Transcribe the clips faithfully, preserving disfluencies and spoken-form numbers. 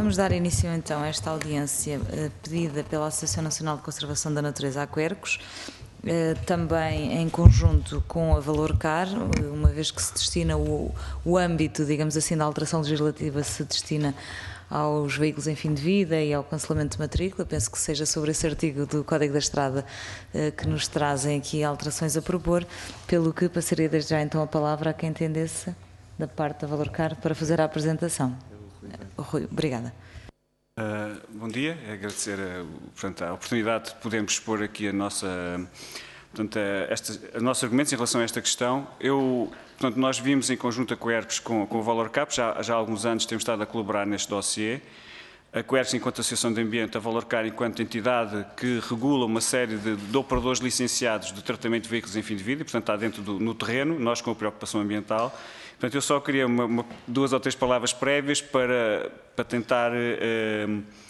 Vamos dar início então a esta audiência eh, pedida pela Associação Nacional de Conservação da Natureza Aquercos, eh, também em conjunto com a Valorcar, uma vez que se destina o, o âmbito, digamos assim, da alteração legislativa se destina aos veículos em fim de vida e ao cancelamento de matrícula. Penso que seja sobre esse artigo do Código da Estrada eh, que nos trazem aqui alterações a propor, pelo que passaria desde já então a palavra a quem entendesse da parte da Valorcar para fazer a apresentação. Rui, obrigada. Uh, bom dia, é agradecer a, portanto, a oportunidade de podermos expor aqui a nossa, portanto, a, esta, a nossos argumentos em relação a esta questão. Eu, portanto, nós vimos em conjunto a Coercos com, com o Valorcar, já, já há alguns anos temos estado a colaborar neste dossiê. A Coercos enquanto Associação de Ambiente, a Valorcar enquanto entidade que regula uma série de, de operadores licenciados de tratamento de veículos em fim de vida, e, portanto está dentro do no terreno, nós com a preocupação ambiental. Portanto, eu só queria uma, uma, duas ou três palavras prévias para, para tentar, eh,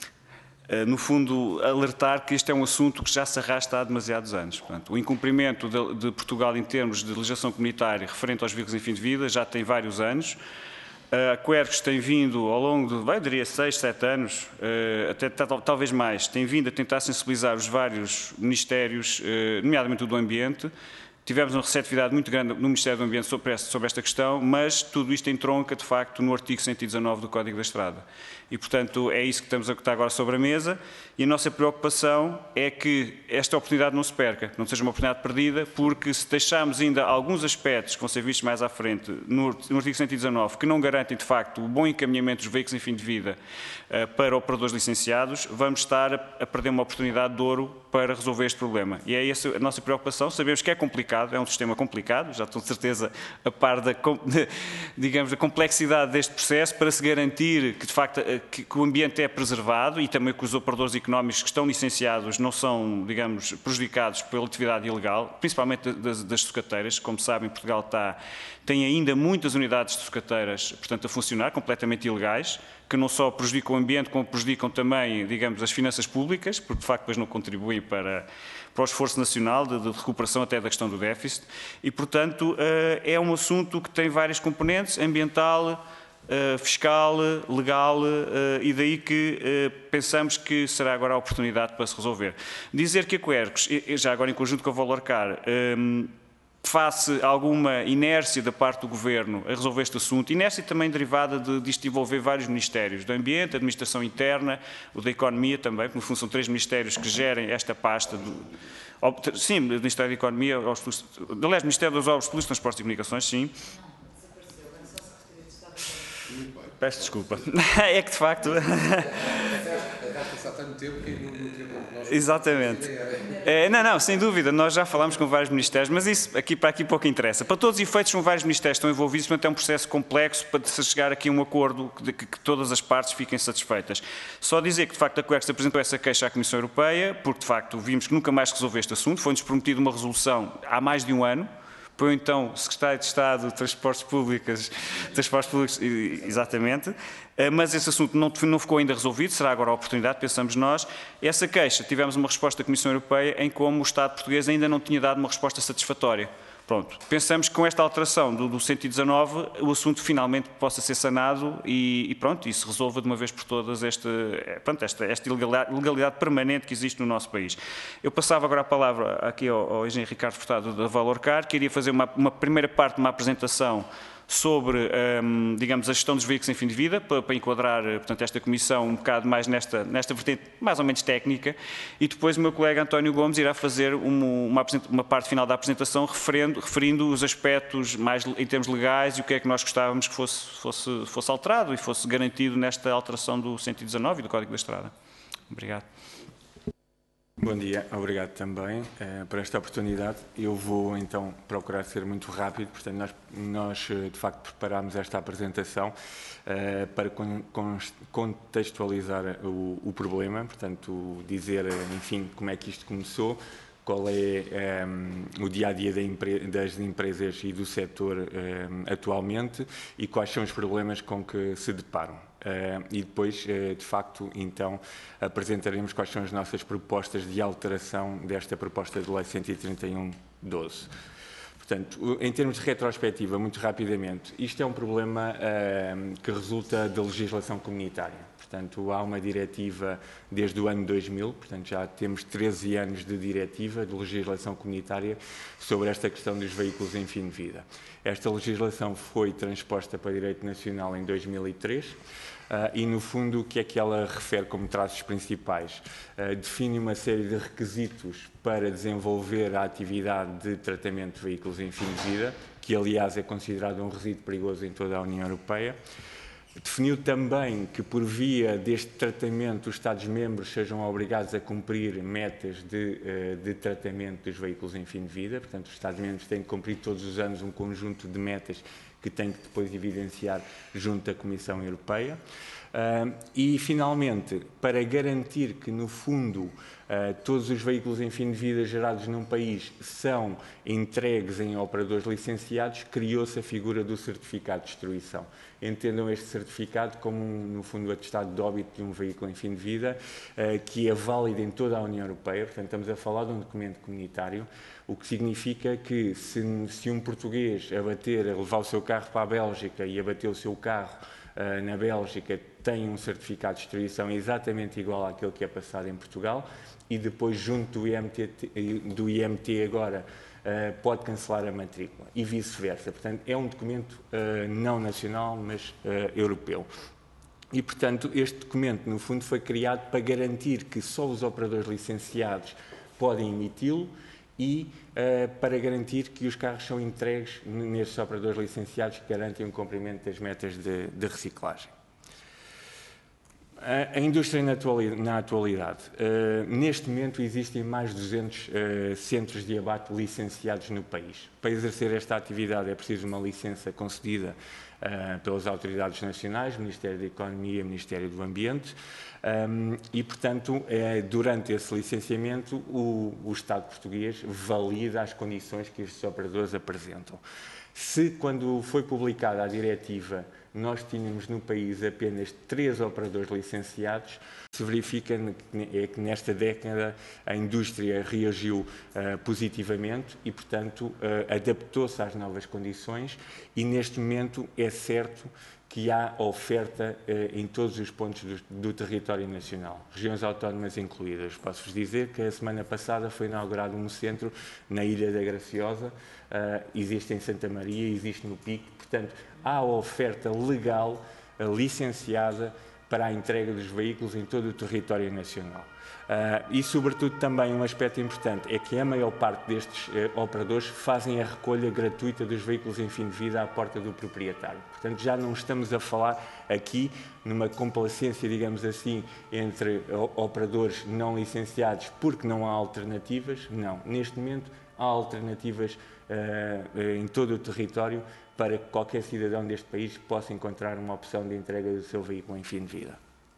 eh, no fundo, alertar que este é um assunto que já se arrasta há demasiados anos. Portanto, o incumprimento de, de Portugal em termos de legislação comunitária referente aos veículos em fim de vida já tem vários anos. A Coercos tem vindo, ao longo de, vai, eu diria, seis, sete anos, até talvez mais, tem vindo a tentar sensibilizar os vários ministérios, nomeadamente o do Ambiente. Tivemos uma receptividade muito grande no Ministério do Ambiente sobre esta, sobre esta questão, mas tudo isto entronca, de facto, no artigo cento e dezanove do Código da Estrada. E, portanto, é isso que estamos a botar agora sobre a mesa, e a nossa preocupação é que esta oportunidade não se perca, não seja uma oportunidade perdida, porque se deixarmos ainda alguns aspectos que vão ser vistos mais à frente no, no artigo cento e dezanove, que não garantem, de facto, o bom encaminhamento dos veículos em fim de vida uh, para operadores licenciados, vamos estar a, a perder uma oportunidade de ouro para resolver este problema. E é essa a nossa preocupação. Sabemos que é complicado, é um sistema complicado, já estou de certeza a par da, de, digamos, da complexidade deste processo, para se garantir que, de facto, que, que o ambiente é preservado e também que os operadores económicos que estão licenciados não são, digamos, prejudicados pela atividade ilegal, principalmente das, das sucateiras. Como sabem, Portugal está, tem ainda muitas unidades de sucateiras, portanto, a funcionar, completamente ilegais, que não só prejudicam o ambiente, como prejudicam também, digamos, as finanças públicas, porque de facto depois não contribuem para, para o esforço nacional de, de recuperação até da questão do déficit. E, portanto, é um assunto que tem várias componentes: ambiental, fiscal, legal, e daí que pensamos que será agora a oportunidade para se resolver. Dizer que a Coercos, já agora em conjunto com a Valorcar, face a alguma inércia da parte do Governo a resolver este assunto, inércia também derivada de, de isto envolver vários ministérios, do Ambiente, a Administração Interna, o da Economia também, porque no fundo são três ministérios que gerem esta pasta, do, sim, o Ministério da Economia, aliás, o Ministério das Obras Públicas, Transportes e Comunicações, sim. Peço desculpa. É que de facto... Exatamente. É, não, não, sem dúvida, nós já falámos com vários ministérios, mas isso aqui para aqui pouco interessa. Para todos os efeitos, são vários ministérios que estão envolvidos, portanto é um processo complexo para se chegar aqui a um acordo de que, que todas as partes fiquem satisfeitas. Só dizer que, de facto, a Coercos apresentou essa queixa à Comissão Europeia, porque, de facto, vimos que nunca mais resolveu este assunto. Foi-nos prometido uma resolução há mais de um ano. Por então, Secretário de Estado de Transportes Públicos, Transportes Públicos, exatamente, mas esse assunto não, não ficou ainda resolvido, será agora a oportunidade, pensamos nós. Essa queixa, tivemos uma resposta da Comissão Europeia em como o Estado português ainda não tinha dado uma resposta satisfatória. Pronto, pensamos que com esta alteração do, do cento e dezanove o assunto finalmente possa ser sanado e, e pronto, e se resolva de uma vez por todas este, pronto, esta, esta ilegalidade, ilegalidade permanente que existe no nosso país. Eu passava agora a palavra aqui ao, ao engenheiro Ricardo Furtado da Valorcar, queria fazer uma, uma primeira parte de uma apresentação sobre, um, digamos, a gestão dos veículos em fim de vida, para, para enquadrar, portanto, esta comissão um bocado mais nesta, nesta vertente mais ou menos técnica, e depois o meu colega António Gomes irá fazer uma, uma, uma parte final da apresentação referindo, referindo os aspectos mais em termos legais e o que é que nós gostávamos que fosse, fosse, fosse alterado e fosse garantido nesta alteração do cento e dezanove e do Código da Estrada. Obrigado. Bom dia, obrigado também uh, por esta oportunidade. Eu vou então procurar ser muito rápido, portanto nós, nós de facto preparámos esta apresentação uh, para con contextualizar o, o problema, portanto dizer, enfim, como é que isto começou, qual é um, o dia-a-dia -dia das empresas e do setor um, atualmente e quais são os problemas com que se deparam. Uh, e depois, uh, de facto, então, apresentaremos quais são as nossas propostas de alteração desta proposta de lei cento e trinta e um barra doze. Portanto, em termos de retrospectiva, muito rapidamente, isto é um problema uh, que resulta da legislação comunitária. Portanto, há uma diretiva desde o ano dois mil, portanto já temos treze anos de diretiva, de legislação comunitária sobre esta questão dos veículos em fim de vida. Esta legislação foi transposta para o direito nacional em dois mil e três uh, e, no fundo, o que é que ela refere como traços principais? Uh, define uma série de requisitos para desenvolver a atividade de tratamento de veículos em fim de vida, que, aliás, é considerado um resíduo perigoso em toda a União Europeia. Definiu também que, por via deste tratamento, os Estados-membros sejam obrigados a cumprir metas de, de tratamento dos veículos em fim de vida. Portanto, os Estados-membros têm que cumprir todos os anos um conjunto de metas que têm que depois evidenciar junto à Comissão Europeia. Uh, e, finalmente, para garantir que, no fundo, uh, todos os veículos em fim de vida gerados num país são entregues em operadores licenciados, criou-se a figura do certificado de destruição. Entendam este certificado como, no fundo, o atestado de óbito de um veículo em fim de vida, uh, que é válido em toda a União Europeia. Portanto, estamos a falar de um documento comunitário, o que significa que, se, se um português abater, a levar o seu carro para a Bélgica e abater o seu carro uh, na Bélgica, tem um certificado de destruição exatamente igual àquele que é passado em Portugal e depois, junto do I M T, do I M T agora, uh, pode cancelar a matrícula e vice-versa. Portanto, é um documento uh, não nacional, mas uh, europeu. E, portanto, este documento, no fundo, foi criado para garantir que só os operadores licenciados podem emiti-lo e uh, para garantir que os carros são entregues nestes operadores licenciados que garantem o cumprimento das metas de, de reciclagem. A indústria na atualidade, na atualidade uh, neste momento existem mais de duzentos uh, centros de abate licenciados no país. Para exercer esta atividade é preciso uma licença concedida uh, pelas autoridades nacionais, Ministério da Economia e Ministério do Ambiente, um, e, portanto, é, durante esse licenciamento o, o Estado português valida as condições que estes operadores apresentam. Se, quando foi publicada a diretiva, nós tínhamos no país apenas três operadores licenciados, se verifica é que nesta década a indústria reagiu uh, positivamente e, portanto, uh, adaptou-se às novas condições e, neste momento, é certo que há oferta uh, em todos os pontos do, do território nacional, regiões autónomas incluídas. Posso-vos dizer que a semana passada foi inaugurado um centro na Ilha da Graciosa, uh, existe em Santa Maria, existe no Pico, portanto, há oferta legal, uh, licenciada, para a entrega dos veículos em todo o território nacional. Uh, e, sobretudo, também um aspecto importante é que a maior parte destes uh, operadores fazem a recolha gratuita dos veículos em fim de vida à porta do proprietário. Portanto, já não estamos a falar aqui numa complacência, digamos assim, entre operadores não licenciados porque não há alternativas. Não, neste momento há alternativas uh, em todo o território para que qualquer cidadão deste país possa encontrar uma opção de entrega do seu veículo em fim de vida.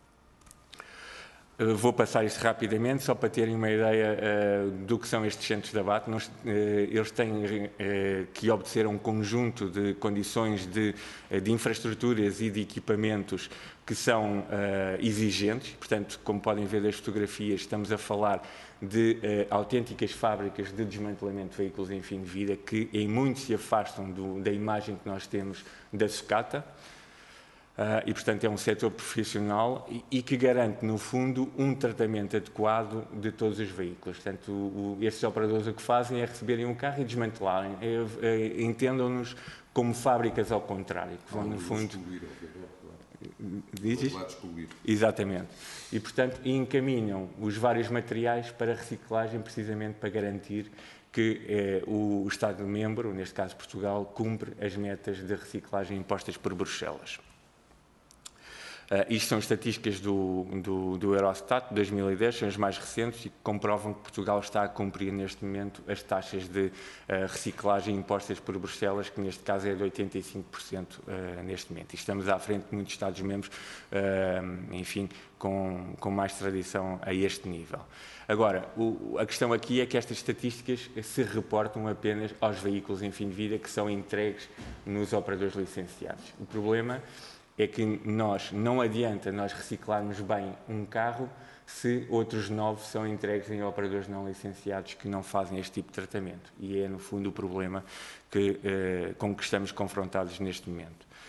Uh, vou passar isto rapidamente, só para terem uma ideia uh, do que são estes centros de abate. Nós, uh, eles têm uh, que obedecer a um conjunto de condições de, uh, de infraestruturas e de equipamentos que são uh, exigentes. Portanto, como podem ver das fotografias, estamos a falar de uh, autênticas fábricas de desmantelamento de veículos em fim de vida que em muito se afastam do, da imagem que nós temos da sucata. Uh, e, portanto, é um setor profissional e, e que garante, no fundo, um tratamento adequado de todos os veículos. Portanto, o, o, estes operadores o que fazem é receberem um carro e desmantelarem. É, é, entendam-nos como fábricas ao contrário, que vão, no fundo... Dizes? Exatamente. E, portanto, encaminham os vários materiais para reciclagem, precisamente para garantir que eh, o, o Estado-membro, neste caso Portugal, cumpre as metas de reciclagem impostas por Bruxelas. Uh, isto são estatísticas do, do, do Eurostat de dois mil e dez, são as mais recentes e que comprovam que Portugal está a cumprir neste momento as taxas de uh, reciclagem impostas por Bruxelas, que neste caso é de oitenta e cinco por cento uh, neste momento. E estamos à frente de muitos Estados-membros, uh, enfim, com, com mais tradição a este nível. Agora, o, a questão aqui é que estas estatísticas se reportam apenas aos veículos em fim de vida que são entregues nos operadores licenciados. O problema é que nós, não adianta nós reciclarmos bem um carro se outros nove são entregues em operadores não licenciados que não fazem este tipo de tratamento. E é, no fundo, o problema que, eh, com que estamos confrontados neste momento.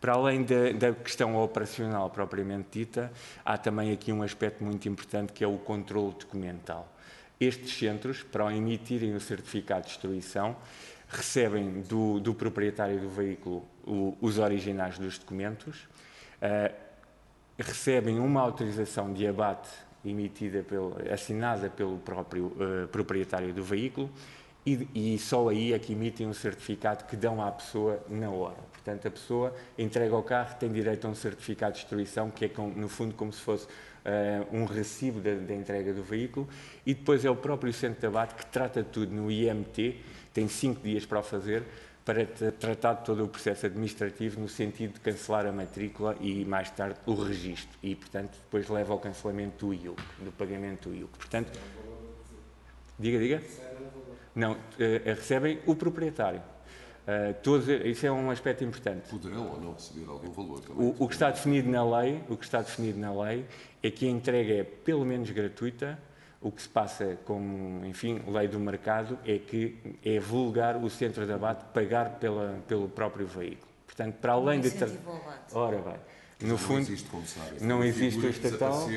Para além da, da questão operacional propriamente dita, há também aqui um aspecto muito importante que é o controle documental. Estes centros, para emitirem o certificado de destruição, recebem do, do proprietário do veículo o, os originais dos documentos, uh, recebem uma autorização de abate emitida pelo, assinada pelo próprio uh, proprietário do veículo e, e só aí é que emitem um certificado que dão à pessoa na hora. Portanto, a pessoa entrega o carro, tem direito a um certificado de destruição, que é, com, no fundo, como se fosse uh, um recibo da, da entrega do veículo, e depois é o próprio centro de abate que trata tudo no I M T, tem cinco dias para o fazer, para tratar de todo o processo administrativo no sentido de cancelar a matrícula e, mais tarde, o registro. E, portanto, depois leva ao cancelamento do I U C, do pagamento do I U C. Portanto, diga, diga. Não, uh, recebem o proprietário. Uh, todos, isso é um aspecto importante. Poderão ou não receber algum valor também. O, o que está definido na lei, o que está definido na lei é que a entrega é pelo menos gratuita. O que se passa como, enfim, lei do mercado é que é vulgar o centro de abate pagar pela, pelo próprio veículo. Portanto, para além de... Tra... Ora bem, no não fundo, existe, como sabe, não existe o estatal.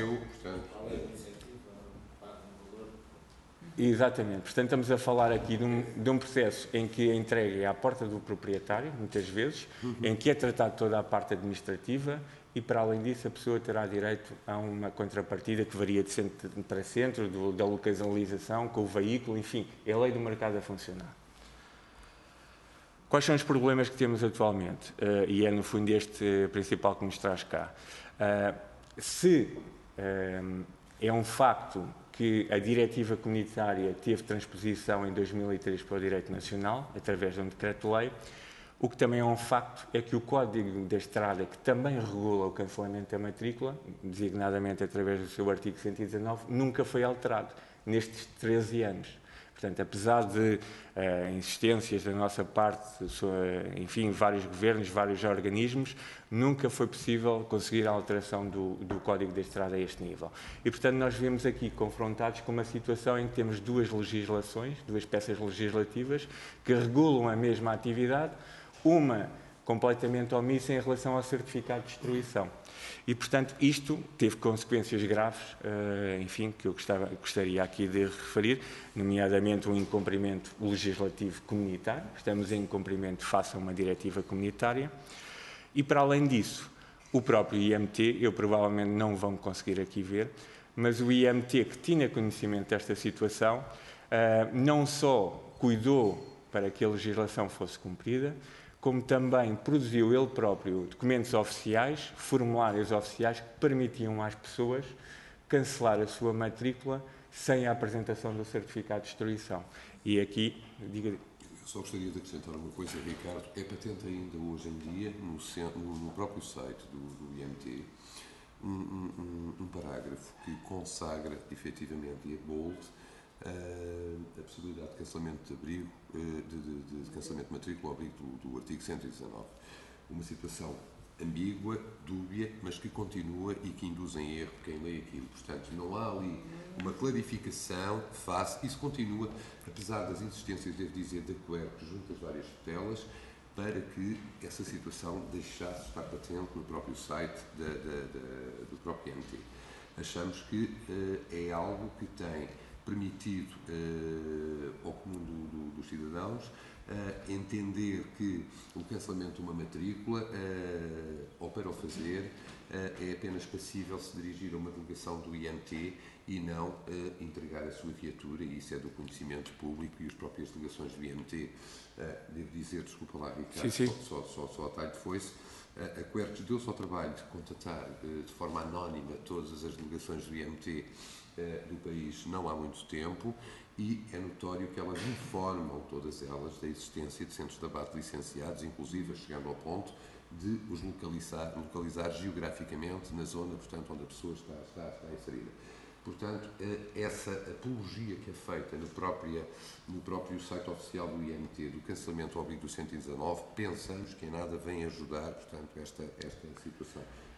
Exatamente. Portanto, estamos a falar aqui de um, de um processo em que a entrega é à porta do proprietário, muitas vezes, uhum. em que é tratado toda a parte administrativa e, para além disso, a pessoa terá direito a uma contrapartida que varia de centro para centro, do, da localização, com o veículo, enfim, é a lei do mercado a funcionar. Quais são os problemas que temos atualmente? Uh, e é, no fundo, este principal que nos traz cá. Uh, se uh, é um facto que a diretiva comunitária teve transposição em dois mil e três para o direito nacional, através de um decreto-lei, o que também é um facto é que o Código da Estrada, que também regula o cancelamento da matrícula, designadamente através do seu artigo cento e dezanove, nunca foi alterado nestes treze anos. Portanto, apesar de uh, insistências da nossa parte, enfim, vários governos, vários organismos, nunca foi possível conseguir a alteração do, do Código da Estrada a este nível. E, portanto, nós vemos aqui confrontados com uma situação em que temos duas legislações, duas peças legislativas, que regulam a mesma atividade, uma completamente omissa em relação ao certificado de destruição. E, portanto, isto teve consequências graves, uh, enfim, que eu gostava, gostaria aqui de referir, nomeadamente um incumprimento legislativo comunitário, estamos em incumprimento face a uma diretiva comunitária, e, para além disso, o próprio I M T, eu provavelmente não vão conseguir aqui ver, mas o I M T, que tinha conhecimento desta situação, uh, não só cuidou para que a legislação fosse cumprida, como também produziu ele próprio documentos oficiais, formulários oficiais que permitiam às pessoas cancelar a sua matrícula sem a apresentação do certificado de destruição. E aqui, diga... Eu só gostaria de acrescentar uma coisa, Ricardo. É patente ainda hoje em dia, no, no próprio site do, do I M T, um, um, um parágrafo que consagra, efetivamente, e é bold, Uh, a possibilidade de cancelamento de abrigo, uh, de, de, de cancelamento de matrícula ao abrigo do, do artigo cento e dezanove. Uma situação ambígua, dúbia, mas que continua e que induz em erro quem lê aquilo. Portanto, não há ali uma clarificação face, isso continua, apesar das insistências, devo dizer, da Quercus junto às várias tutelas, para que essa situação deixasse de estar patente no próprio site da, da, da, do próprio I M T. Achamos que uh, é algo que tem permitido uh, ao comum do, do, dos cidadãos uh, entender que o cancelamento de uma matrícula, uh, ou para o fazer, uh, é apenas passível se dirigir a uma delegação do I M T e não uh, entregar a sua viatura, e isso é do conhecimento público, e as próprias delegações do I M T, uh, devo dizer, desculpa lá, Ricardo, sim, sim. só, só, só a talho de foice, uh, a Quercus deu-se ao trabalho de contatar uh, de forma anónima todas as delegações do I M T do país não há muito tempo, e é notório que elas informam, todas elas, da existência de centros de abate licenciados, inclusive chegando ao ponto de os localizar, localizar geograficamente na zona, portanto, onde a pessoa está, está, está inserida. Portanto, essa apologia que é feita no próprio, no próprio site oficial do I M T do cancelamento ao abrigo do cento e dezanove, pensamos que em nada vem ajudar, portanto, esta, esta situação.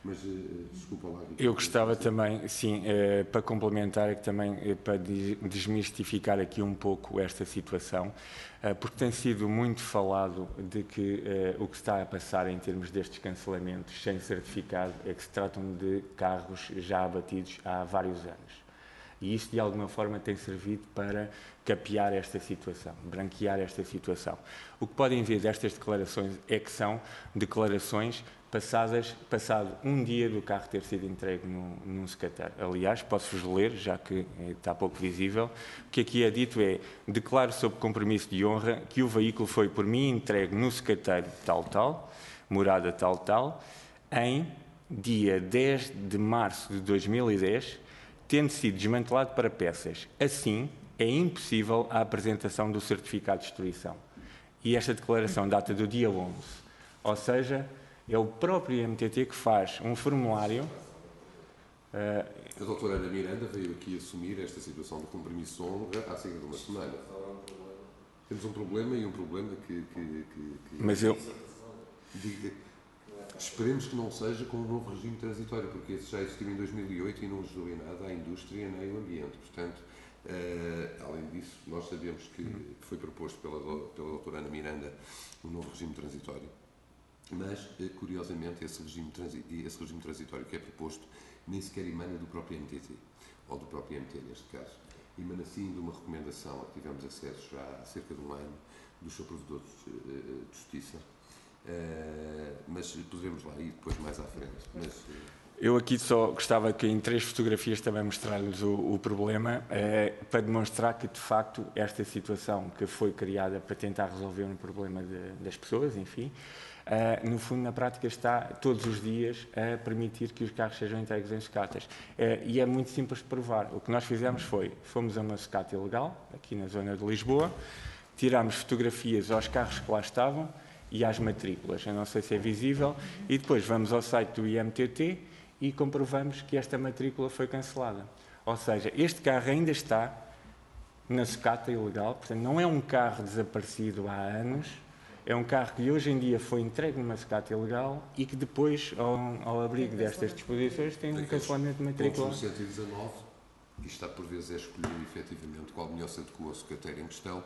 Mas, uh, desculpa lá. Eu gostava também, sim, uh, para complementar, também uh, para desmistificar aqui um pouco esta situação, uh, porque tem sido muito falado de que uh, o que está a passar em termos destes cancelamentos sem certificado é que se tratam de carros já abatidos há vários anos. E isso, de alguma forma, tem servido para capear esta situação, branquear esta situação. O que podem ver destas declarações é que são declarações passadas, passado um dia do carro ter sido entregue no, num secateiro. Aliás, posso-vos ler, já que está pouco visível, o que aqui é dito é: declaro sob compromisso de honra que o veículo foi por mim entregue no secateiro tal, tal, morada tal, tal, em dia dez de março de dois mil e dez, tendo sido desmantelado para peças. Assim, é impossível a apresentação do certificado de destruição. E esta declaração data do dia onze. Ou seja, é o próprio I M T T que faz um formulário. Uh, a doutora Ana Miranda veio aqui assumir esta situação de compromisso honra há cerca de uma semana. Temos um problema e um problema que... que, que, que mas eu... Diga, esperemos que não seja com um novo regime transitório, porque esse já existiu em dois mil e oito e não ajudou em nada à indústria nem ao ambiente. Portanto, uh, além disso, nós sabemos que foi proposto pela, pela doutora Ana Miranda um novo regime transitório, mas, uh, curiosamente, esse regime, transi esse regime transitório que é proposto nem sequer emana do próprio I M T T, ou do próprio I M T neste caso. Emana sim de uma recomendação a que tivemos acesso já há cerca de um ano do seu provedor de, uh, de justiça. Uh, mas poderemos lá ir depois mais à frente. Mas, uh... Eu aqui só gostava que em três fotografias também mostrar-lhes o, o problema, eh, para demonstrar que de facto esta situação que foi criada para tentar resolver um problema de, das pessoas, enfim, eh, no fundo na prática está todos os dias a permitir que os carros sejam entregues em sucatas. Eh, e é muito simples de provar. O que nós fizemos foi, fomos a uma sucata ilegal, aqui na zona de Lisboa, tirámos fotografias aos carros que lá estavam e às matrículas, eu não sei se é visível, e depois vamos ao site do I M T T e comprovamos que esta matrícula foi cancelada. Ou seja, este carro ainda está na sucata ilegal, portanto não é um carro desaparecido há anos, é um carro que hoje em dia foi entregue numa sucata ilegal e que depois, ao, ao abrigo destas disposições, tem um cancelamento de matrícula. No cento e dezanove, e está por vezes a escolher efetivamente qual melhor se adequa ao sucateiro em questão,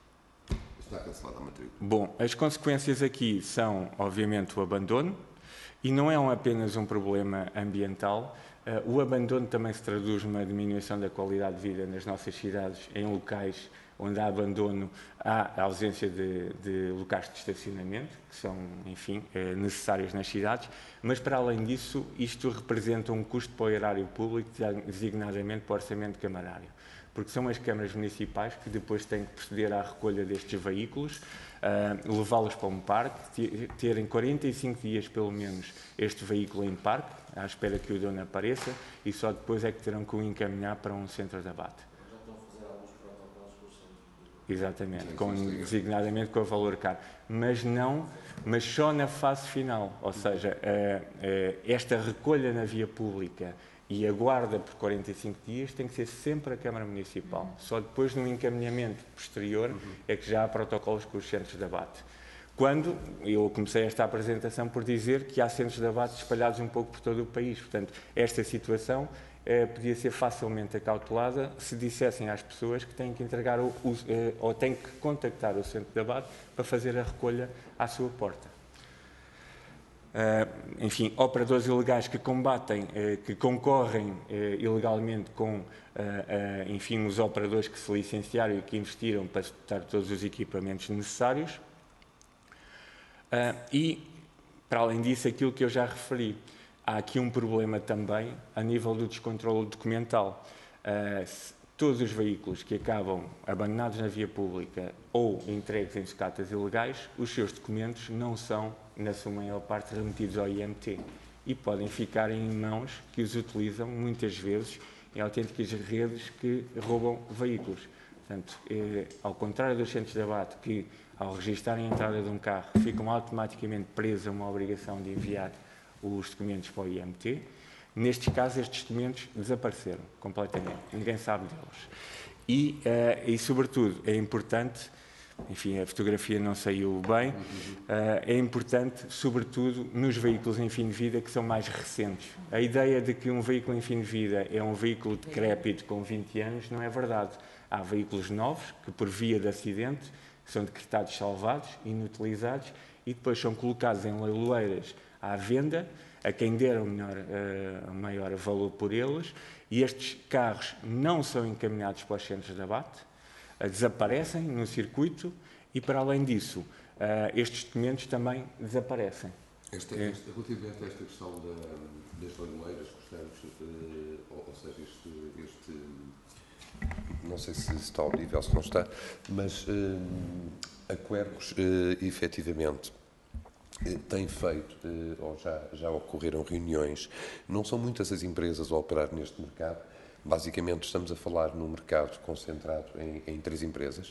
está cancelada a matrícula. Bom, as consequências aqui são, obviamente, o abandono, e não é apenas um problema ambiental. Uh, o abandono também se traduz numa diminuição da qualidade de vida nas nossas cidades, em locais onde há abandono, há a ausência de, de locais de estacionamento, que são, enfim, uh, necessários nas cidades, mas, para além disso, isto representa um custo para o erário público, designadamente para o orçamento camarário, porque são as câmaras municipais que depois têm que proceder à recolha destes veículos, uh, levá-los para um parque, terem quarenta e cinco dias, pelo menos, este veículo em parque, à espera que o dono apareça, e só depois é que terão que o encaminhar para um centro de abate. Já estão a fazer alguns protocolos com os centros de... Exatamente, com, designadamente com a valor caro, mas não, mas só na fase final, ou seja, uh, uh, esta recolha na via pública e a guarda por quarenta e cinco dias tem que ser sempre a Câmara Municipal. Uhum. Só depois, no encaminhamento posterior, uhum. é que já há protocolos com os centros de abate. Quando eu comecei esta apresentação por dizer que há centros de abate espalhados um pouco por todo o país. Portanto, esta situação eh, podia ser facilmente acautelada se dissessem às pessoas que têm que entregar o, o, eh, ou têm que contactar o centro de abate para fazer a recolha à sua porta. Uh, enfim, operadores ilegais que combatem, uh, que concorrem uh, ilegalmente com, uh, uh, enfim, os operadores que se licenciaram e que investiram para suportar todos os equipamentos necessários. Uh, e, para além disso, aquilo que eu já referi, há aqui um problema também a nível do descontrole documental. Uh, se, todos os veículos que acabam abandonados na via pública ou entregues em sucatas ilegais, os seus documentos não são, na sua maior parte, remetidos ao I M T e podem ficar em mãos que os utilizam, muitas vezes, em autênticas redes que roubam veículos. Portanto, é, ao contrário dos centros de abate, que, ao registarem a entrada de um carro, ficam automaticamente presos a uma obrigação de enviar os documentos para o I M T, nestes casos, estes documentos desapareceram completamente, ninguém sabe deles. E, uh, e sobretudo, é importante enfim, a fotografia não saiu bem. Uh, é importante, sobretudo, nos veículos em fim de vida que são mais recentes. A ideia de que um veículo em fim de vida é um veículo decrépito com vinte anos não é verdade. Há veículos novos que, por via de acidente, são decretados salvados, inutilizados e depois são colocados em leiloeiras à venda a quem der o melhor, uh, maior valor por eles, e estes carros não são encaminhados para os centros de abate, uh, desaparecem no circuito e, para além disso, uh, estes documentos também desaparecem. Esta, é. esta, relativamente a esta questão da, das leiloeiras, portanto, uh, ou, ou seja, este, este, não sei se está audível, se não está, mas uh, a Quercus, uh, efetivamente, tem feito, ou já, já ocorreram reuniões, não são muitas as empresas a operar neste mercado, basicamente estamos a falar num mercado concentrado em, em três empresas,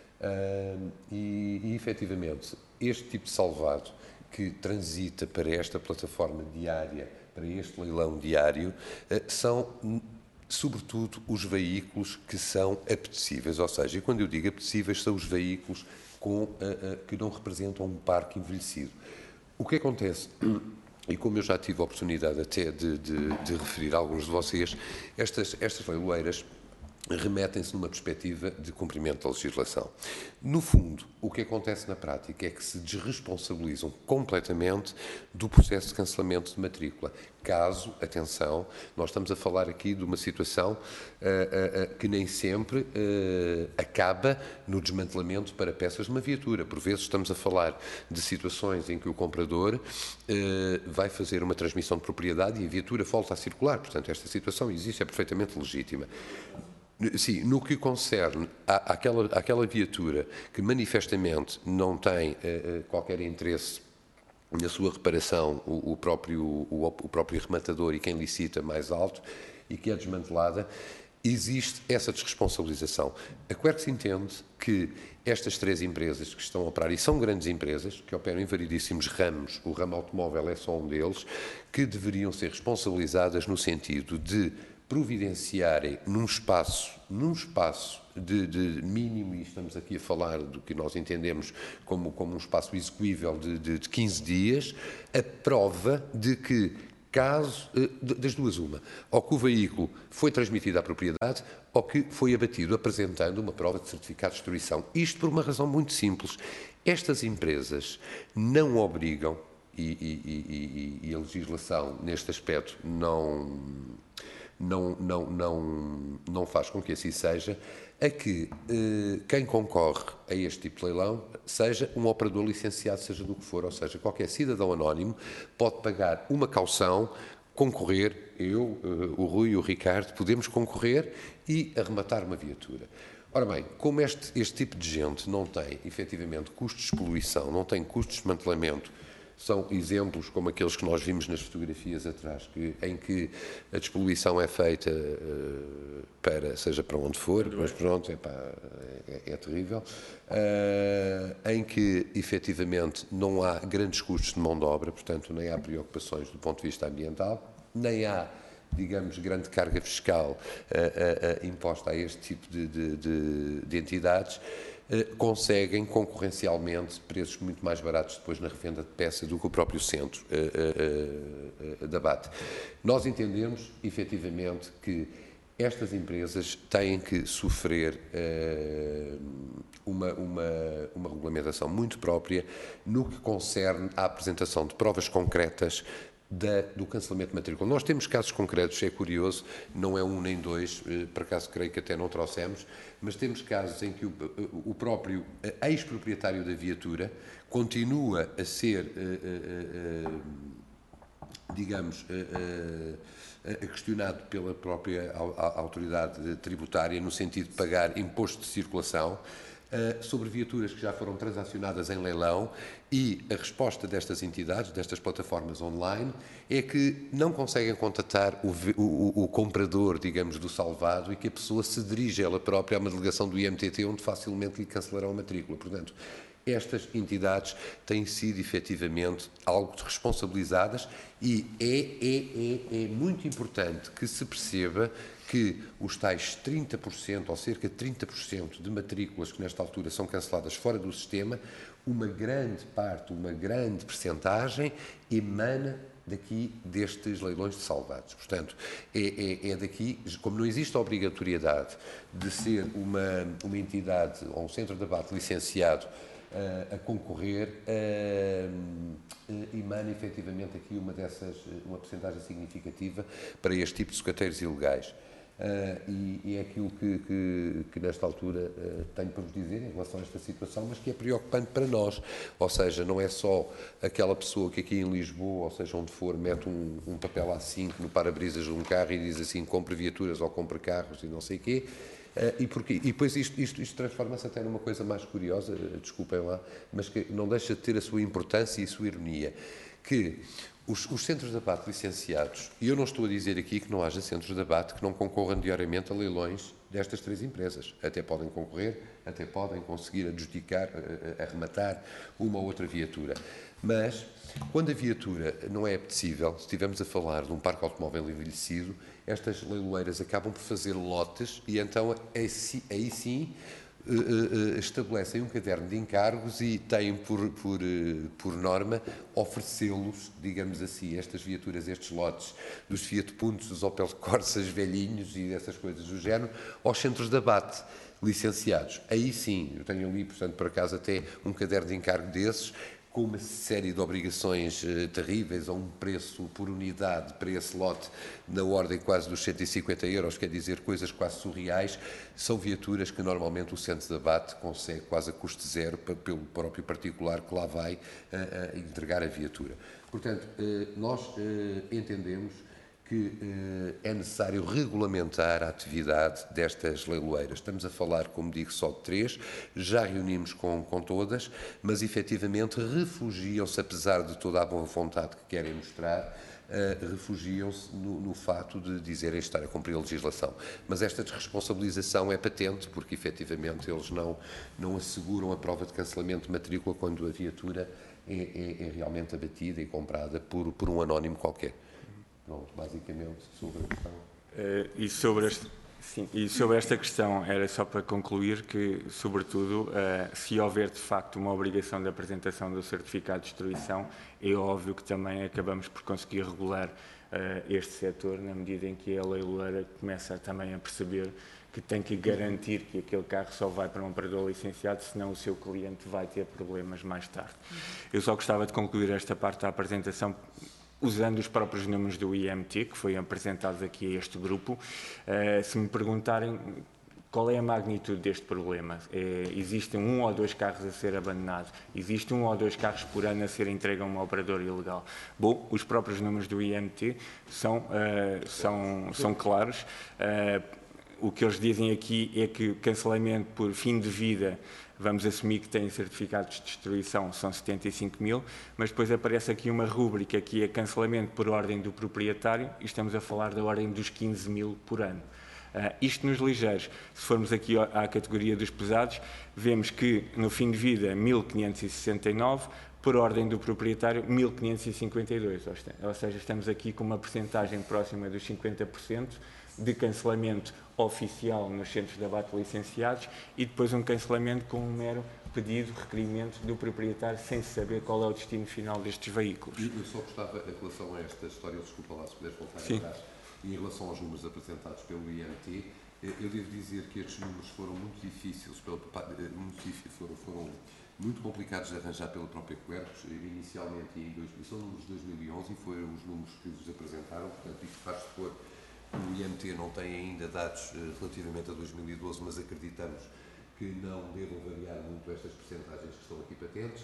uh, e, e efetivamente este tipo de salvado que transita para esta plataforma diária, para este leilão diário, uh, são sobretudo os veículos que são apetecíveis, ou seja, e quando eu digo apetecíveis, são os veículos com, uh, uh, que não representam um parque envelhecido. O que acontece, e como eu já tive a oportunidade até de, de, de referir a alguns de vocês, estas, estas leiloeiras remetem-se numa perspectiva de cumprimento da legislação. No fundo, o que acontece na prática é que se desresponsabilizam completamente do processo de cancelamento de matrícula. Caso, atenção, nós estamos a falar aqui de uma situação uh, uh, uh, que nem sempre uh, acaba no desmantelamento para peças de uma viatura. Por vezes estamos a falar de situações em que o comprador uh, vai fazer uma transmissão de propriedade e a viatura volta a circular. Portanto, esta situação existe, é perfeitamente legítima. Sim, no que concerne à, àquela, àquela viatura que manifestamente não tem uh, qualquer interesse na sua reparação, o, o, próprio, o, o próprio rematador e quem licita mais alto, e que é desmantelada, existe essa desresponsabilização. A Quercus entende que estas três empresas que estão a operar, e são grandes empresas, que operam em variedíssimos ramos, o ramo automóvel é só um deles, que deveriam ser responsabilizadas no sentido de providenciarem num espaço, num espaço de, de mínimo, e estamos aqui a falar do que nós entendemos como, como um espaço execuível de, de, de quinze dias, a prova de que, caso, das duas uma, ou que o veículo foi transmitido à propriedade, ou que foi abatido, apresentando uma prova de certificado de destruição. Isto por uma razão muito simples. Estas empresas não obrigam, e, e, e, e a legislação neste aspecto não... Não, não, não, não faz com que assim seja, a que eh, quem concorre a este tipo de leilão seja um operador licenciado, seja do que for, ou seja, qualquer cidadão anónimo pode pagar uma caução, concorrer, eu, eh, o Rui e o Ricardo, podemos concorrer e arrematar uma viatura. Ora bem, como este, este tipo de gente não tem, efetivamente, custos de poluição, não tem custos de desmantelamento, são exemplos como aqueles que nós vimos nas fotografias atrás, que, em que a despoluição é feita uh, para, seja para onde for, mas pronto, é, pá, é, é terrível, uh, em que efetivamente não há grandes custos de mão de obra, portanto nem há preocupações do ponto de vista ambiental, nem há, digamos, grande carga fiscal uh, uh, uh, imposta a este tipo de, de, de, de entidades, uh, conseguem concorrencialmente preços muito mais baratos depois na revenda de peça do que o próprio centro uh, uh, uh, de abate. Nós entendemos, efetivamente, que estas empresas têm que sofrer uh, uma, uma, uma regulamentação muito própria no que concerne à apresentação de provas concretas Da, do cancelamento de matrícula. Nós temos casos concretos, é curioso, não é um nem dois, por acaso creio que até não trouxemos, mas temos casos em que o, o próprio ex-proprietário da viatura continua a ser, uh, uh, uh, digamos, uh, uh, questionado pela própria autoridade tributária no sentido de pagar imposto de circulação sobre viaturas que já foram transacionadas em leilão, e a resposta destas entidades, destas plataformas online, é que não conseguem contatar o, o, o comprador, digamos, do salvado, e que a pessoa se dirige ela própria a uma delegação do I M T T onde facilmente lhe cancelarão a matrícula. Portanto, estas entidades têm sido efetivamente algo responsabilizadas e é, é, é, é muito importante que se perceba que os tais trinta por cento ou cerca de trinta por cento de matrículas que nesta altura são canceladas fora do sistema, uma grande parte, uma grande percentagem emana daqui destes leilões de salvados. Portanto, é, é, é daqui, como não existe a obrigatoriedade de ser uma, uma entidade ou um centro de debate licenciado uh, a concorrer, uh, uh, emana efetivamente aqui uma dessas, uma percentagem significativa para este tipo de sucateiros ilegais. Uh, e, e é aquilo que, que, que nesta altura uh, tenho para vos dizer em relação a esta situação, mas que é preocupante para nós. Ou seja, não é só aquela pessoa que aqui em Lisboa, ou seja, onde for, mete um, um papel A cinco no para-brisas de um carro e diz assim, compre viaturas ou compre carros e não sei o quê. Uh, e, porquê? E depois isto, isto, isto transforma-se até numa coisa mais curiosa, uh, desculpem lá, mas que não deixa de ter a sua importância e a sua ironia, que Os, os centros de debate licenciados, e eu não estou a dizer aqui que não haja centros de debate que não concorram diariamente a leilões destas três empresas. Até podem concorrer, até podem conseguir adjudicar, arrematar uma ou outra viatura. Mas, quando a viatura não é apetecível, se estivermos a falar de um parque automóvel envelhecido, estas leiloeiras acabam por fazer lotes e então aí sim estabelecem um caderno de encargos e têm por, por, por norma oferecê-los, digamos assim, estas viaturas, estes lotes dos Fiat Puntos, dos Opel Corsas velhinhos e dessas coisas do género, aos centros de abate licenciados. Aí sim, eu tenho ali, portanto, por acaso até um caderno de encargo desses, com uma série de obrigações uh, terríveis, a um preço por unidade para esse lote na ordem quase dos cento e cinquenta euros, quer dizer, coisas quase surreais, são viaturas que normalmente o centro de abate consegue quase a custo zero para, pelo próprio particular que lá vai uh, uh, entregar a viatura. Portanto, uh, nós uh, entendemos que eh, é necessário regulamentar a atividade destas leiloeiras. Estamos a falar, como digo, só de três, já reunimos com, com todas, mas efetivamente refugiam-se, apesar de toda a boa vontade que querem mostrar, eh, refugiam-se no, no fato de dizerem estar a cumprir a legislação. Mas esta desresponsabilização é patente, porque efetivamente eles não, não asseguram a prova de cancelamento de matrícula quando a viatura é, é, é realmente abatida e comprada por, por um anónimo qualquer. Pronto, basicamente, sobre a questão. Uh, e, sobre este, sim, e sobre esta questão, era só para concluir que, sobretudo, uh, se houver de facto uma obrigação de apresentação do certificado de destruição, é óbvio que também acabamos por conseguir regular uh, este setor, na medida em que a leiloeira começa também a perceber que tem que garantir que aquele carro só vai para um operador licenciado, senão o seu cliente vai ter problemas mais tarde. Eu só gostava de concluir esta parte da apresentação usando os próprios números do I M T, que foi apresentados aqui a este grupo. Uh, se me perguntarem qual é a magnitude deste problema, é, existem um ou dois carros a ser abandonados, existe um ou dois carros por ano a ser entregue a um operador ilegal. Bom, os próprios números do I M T são, uh, são, são claros. Uh, o que eles dizem aqui é que o cancelamento por fim de vida, vamos assumir que têm certificados de destruição, são setenta e cinco mil, mas depois aparece aqui uma rúbrica que é cancelamento por ordem do proprietário e estamos a falar da ordem dos quinze mil por ano. Uh, isto nos ligeiros. Se formos aqui à categoria dos pesados, vemos que no fim de vida mil quinhentos e sessenta e nove, por ordem do proprietário mil quinhentos e cinquenta e dois, ou seja, estamos aqui com uma percentagem próxima dos cinquenta por cento de cancelamento oficial nos centros de abate licenciados e depois um cancelamento com um mero pedido, requerimento do proprietário sem saber qual é o destino final destes veículos. Eu só gostava, em relação a esta história, desculpa lá se puderes voltar Sim. atrás, e em relação aos números apresentados pelo I M T, eu devo dizer que estes números foram muito difíceis, pelo, muito difíceis foram, foram muito complicados de arranjar pela própria Quercus, inicialmente em dois, são números de dois mil e onze e foram os números que vos apresentaram, portanto isto faz supor. O I M T não tem ainda dados uh, relativamente a dois mil e doze, mas acreditamos que não devam variar muito estas percentagens que estão aqui patentes.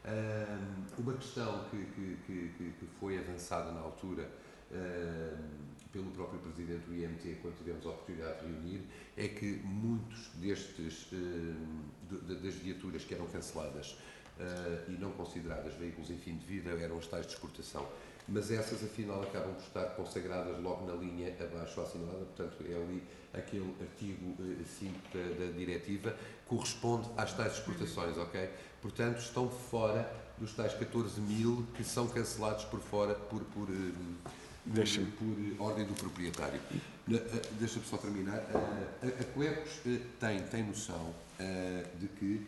Uh, uma questão que, que, que, que foi avançada na altura uh, pelo próprio Presidente do I M T, quando tivemos a oportunidade de reunir, é que muitos destes, uh, de, de, das viaturas que eram canceladas uh, e não consideradas veículos em fim de vida eram as tais de exportação. mas essas afinal acabam por estar consagradas logo na linha abaixo assinalada, portanto é ali aquele artigo cinco da, da diretiva, corresponde às tais exportações, ok? Portanto, estão fora dos tais catorze mil que são cancelados por fora por, por, por, por ordem do proprietário. Deixa-me só terminar. A, a Coercos tem, tem noção de que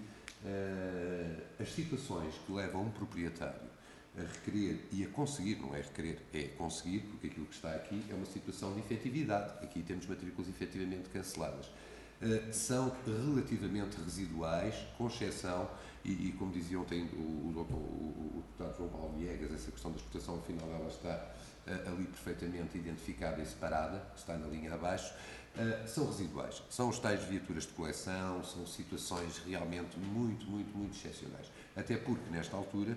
as situações que levam um proprietário a requerer e a conseguir, não é requerer, é conseguir, porque aquilo que está aqui é uma situação de efetividade. Aqui temos matrículas efetivamente canceladas. Uh, são relativamente residuais, com exceção, e, e como dizia ontem o, o, doutor, o, o deputado João Paulo Viegas, essa questão da exportação, afinal ela está uh, ali perfeitamente identificada e separada, está na linha abaixo, uh, são residuais. São os tais viaturas de coleção, são situações realmente muito, muito, muito excepcionais. Até porque, nesta altura,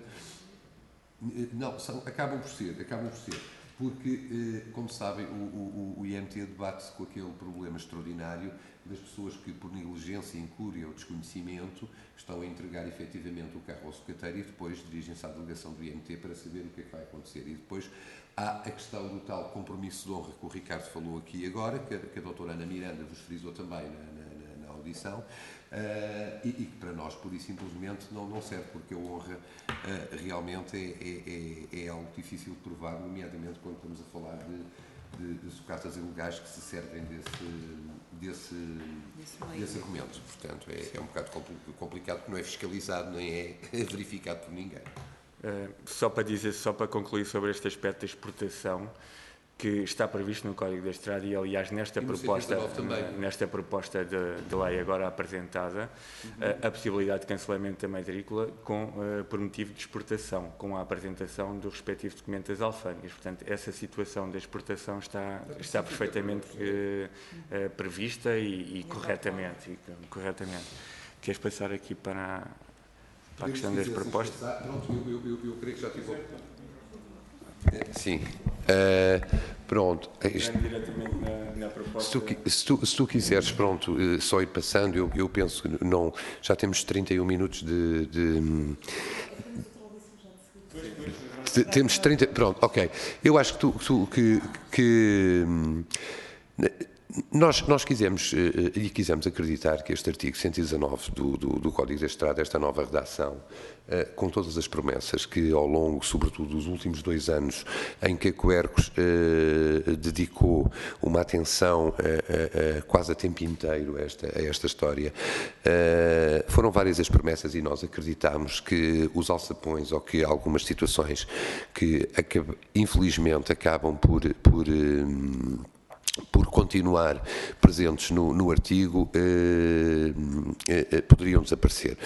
não, são, acabam por ser, acabam por ser, porque, como sabem, o, o, o I M T debate-se com aquele problema extraordinário das pessoas que, por negligência, incúria ou desconhecimento, estão a entregar efetivamente o carro ao sucateiro e depois dirigem-se à delegação do I M T para saber o que é que vai acontecer. E depois há a questão do tal compromisso de honra que o Ricardo falou aqui agora, que a, que a doutora Ana Miranda vos frisou também na, na, na audição, Uh, e, e que para nós, pura e simplesmente, não, não serve, porque a honra uh, realmente é, é, é, é algo difícil de provar, nomeadamente quando estamos a falar de, de, de sucatas ilegais que se servem desse, desse, desse argumento. Portanto, é, é um bocado complicado, porque não é fiscalizado, nem é verificado por ninguém. Uh, só para dizer, só para concluir sobre este aspecto da exportação, que está previsto no Código da Estrada e, aliás, nesta proposta, nesta proposta de, de lei agora apresentada, uhum. a, a possibilidade de cancelamento da matrícula com, uh, por motivo de exportação, com a apresentação do respectivo documento das alfândegas. Portanto, essa situação da exportação está, está perfeitamente uh, uh, prevista e, e corretamente, e, corretamente. Queres passar aqui para a, para a questão das propostas? Pronto, eu, eu, eu, eu creio que já tive... Sim. Uh, pronto. Isto, na, na se, tu, se, tu, se tu quiseres, pronto, uh, só ir passando, eu, eu penso que não, já temos trinta e um minutos de... de, de temos trinta... Pronto, ok. Eu acho que tu... tu que, que Nós, nós quisemos, e quisemos acreditar que este artigo cento e dezanove do, do, do Código da Estrada, esta nova redação, com todas as promessas que ao longo, sobretudo dos últimos dois anos, em que a Coercos eh, dedicou uma atenção eh, eh, quase a tempo inteiro a esta, a esta história, eh, foram várias as promessas e nós acreditamos que os alçapões ou que algumas situações que infelizmente acabam por... por eh, por continuar presentes no, no artigo, eh, eh, poderiam desaparecer.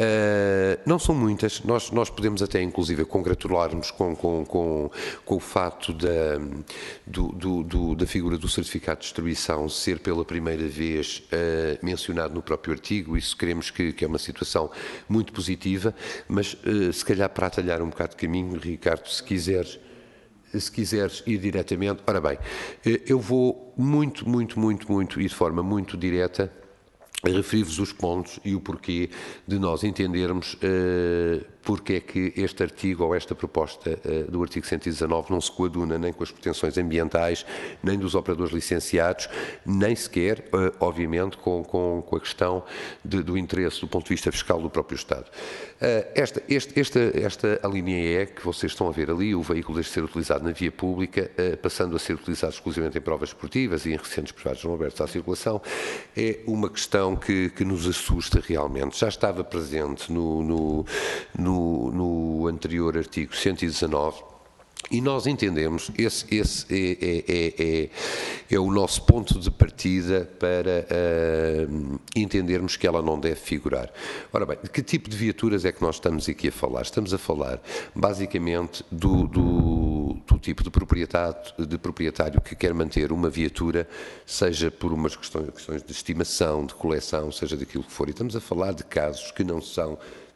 Eh, não são muitas, nós, nós podemos até inclusive congratular-nos com, com, com, com o facto da, do, do, do, da figura do certificado de distribuição ser pela primeira vez eh, mencionado no próprio artigo. Isso queremos que, que é uma situação muito positiva, mas eh, se calhar para atalhar um bocado de caminho, Ricardo, se quiseres... Se quiseres ir diretamente, ora bem, eu vou muito, muito, muito, muito e de forma muito direta referir-vos os pontos e o porquê de nós entendermos uh, porque é que este artigo ou esta proposta uh, do artigo cento e dezanove não se coaduna nem com as pretensões ambientais, nem dos operadores licenciados, nem sequer, uh, obviamente, com, com, com a questão de, do interesse do ponto de vista fiscal do próprio Estado. Uh, esta, este, esta, esta a linha E que vocês estão a ver ali, o veículo deixa de ser utilizado na via pública, uh, passando a ser utilizado exclusivamente em provas esportivas e em recintos privados não abertos à circulação, é uma questão que, que nos assusta realmente. Já estava presente no, no, no, no anterior artigo cento e dezanove e nós entendemos, esse, esse é, é, é, é o nosso ponto de partida para uh, entendermos que ela não deve figurar. Ora bem, de que tipo de viaturas é que nós estamos aqui a falar? Estamos a falar basicamente do, do, do tipo de proprietário, de proprietário que quer manter uma viatura, seja por umas questões, questões de estimação, de coleção, seja daquilo que for. E estamos a falar de casos que não são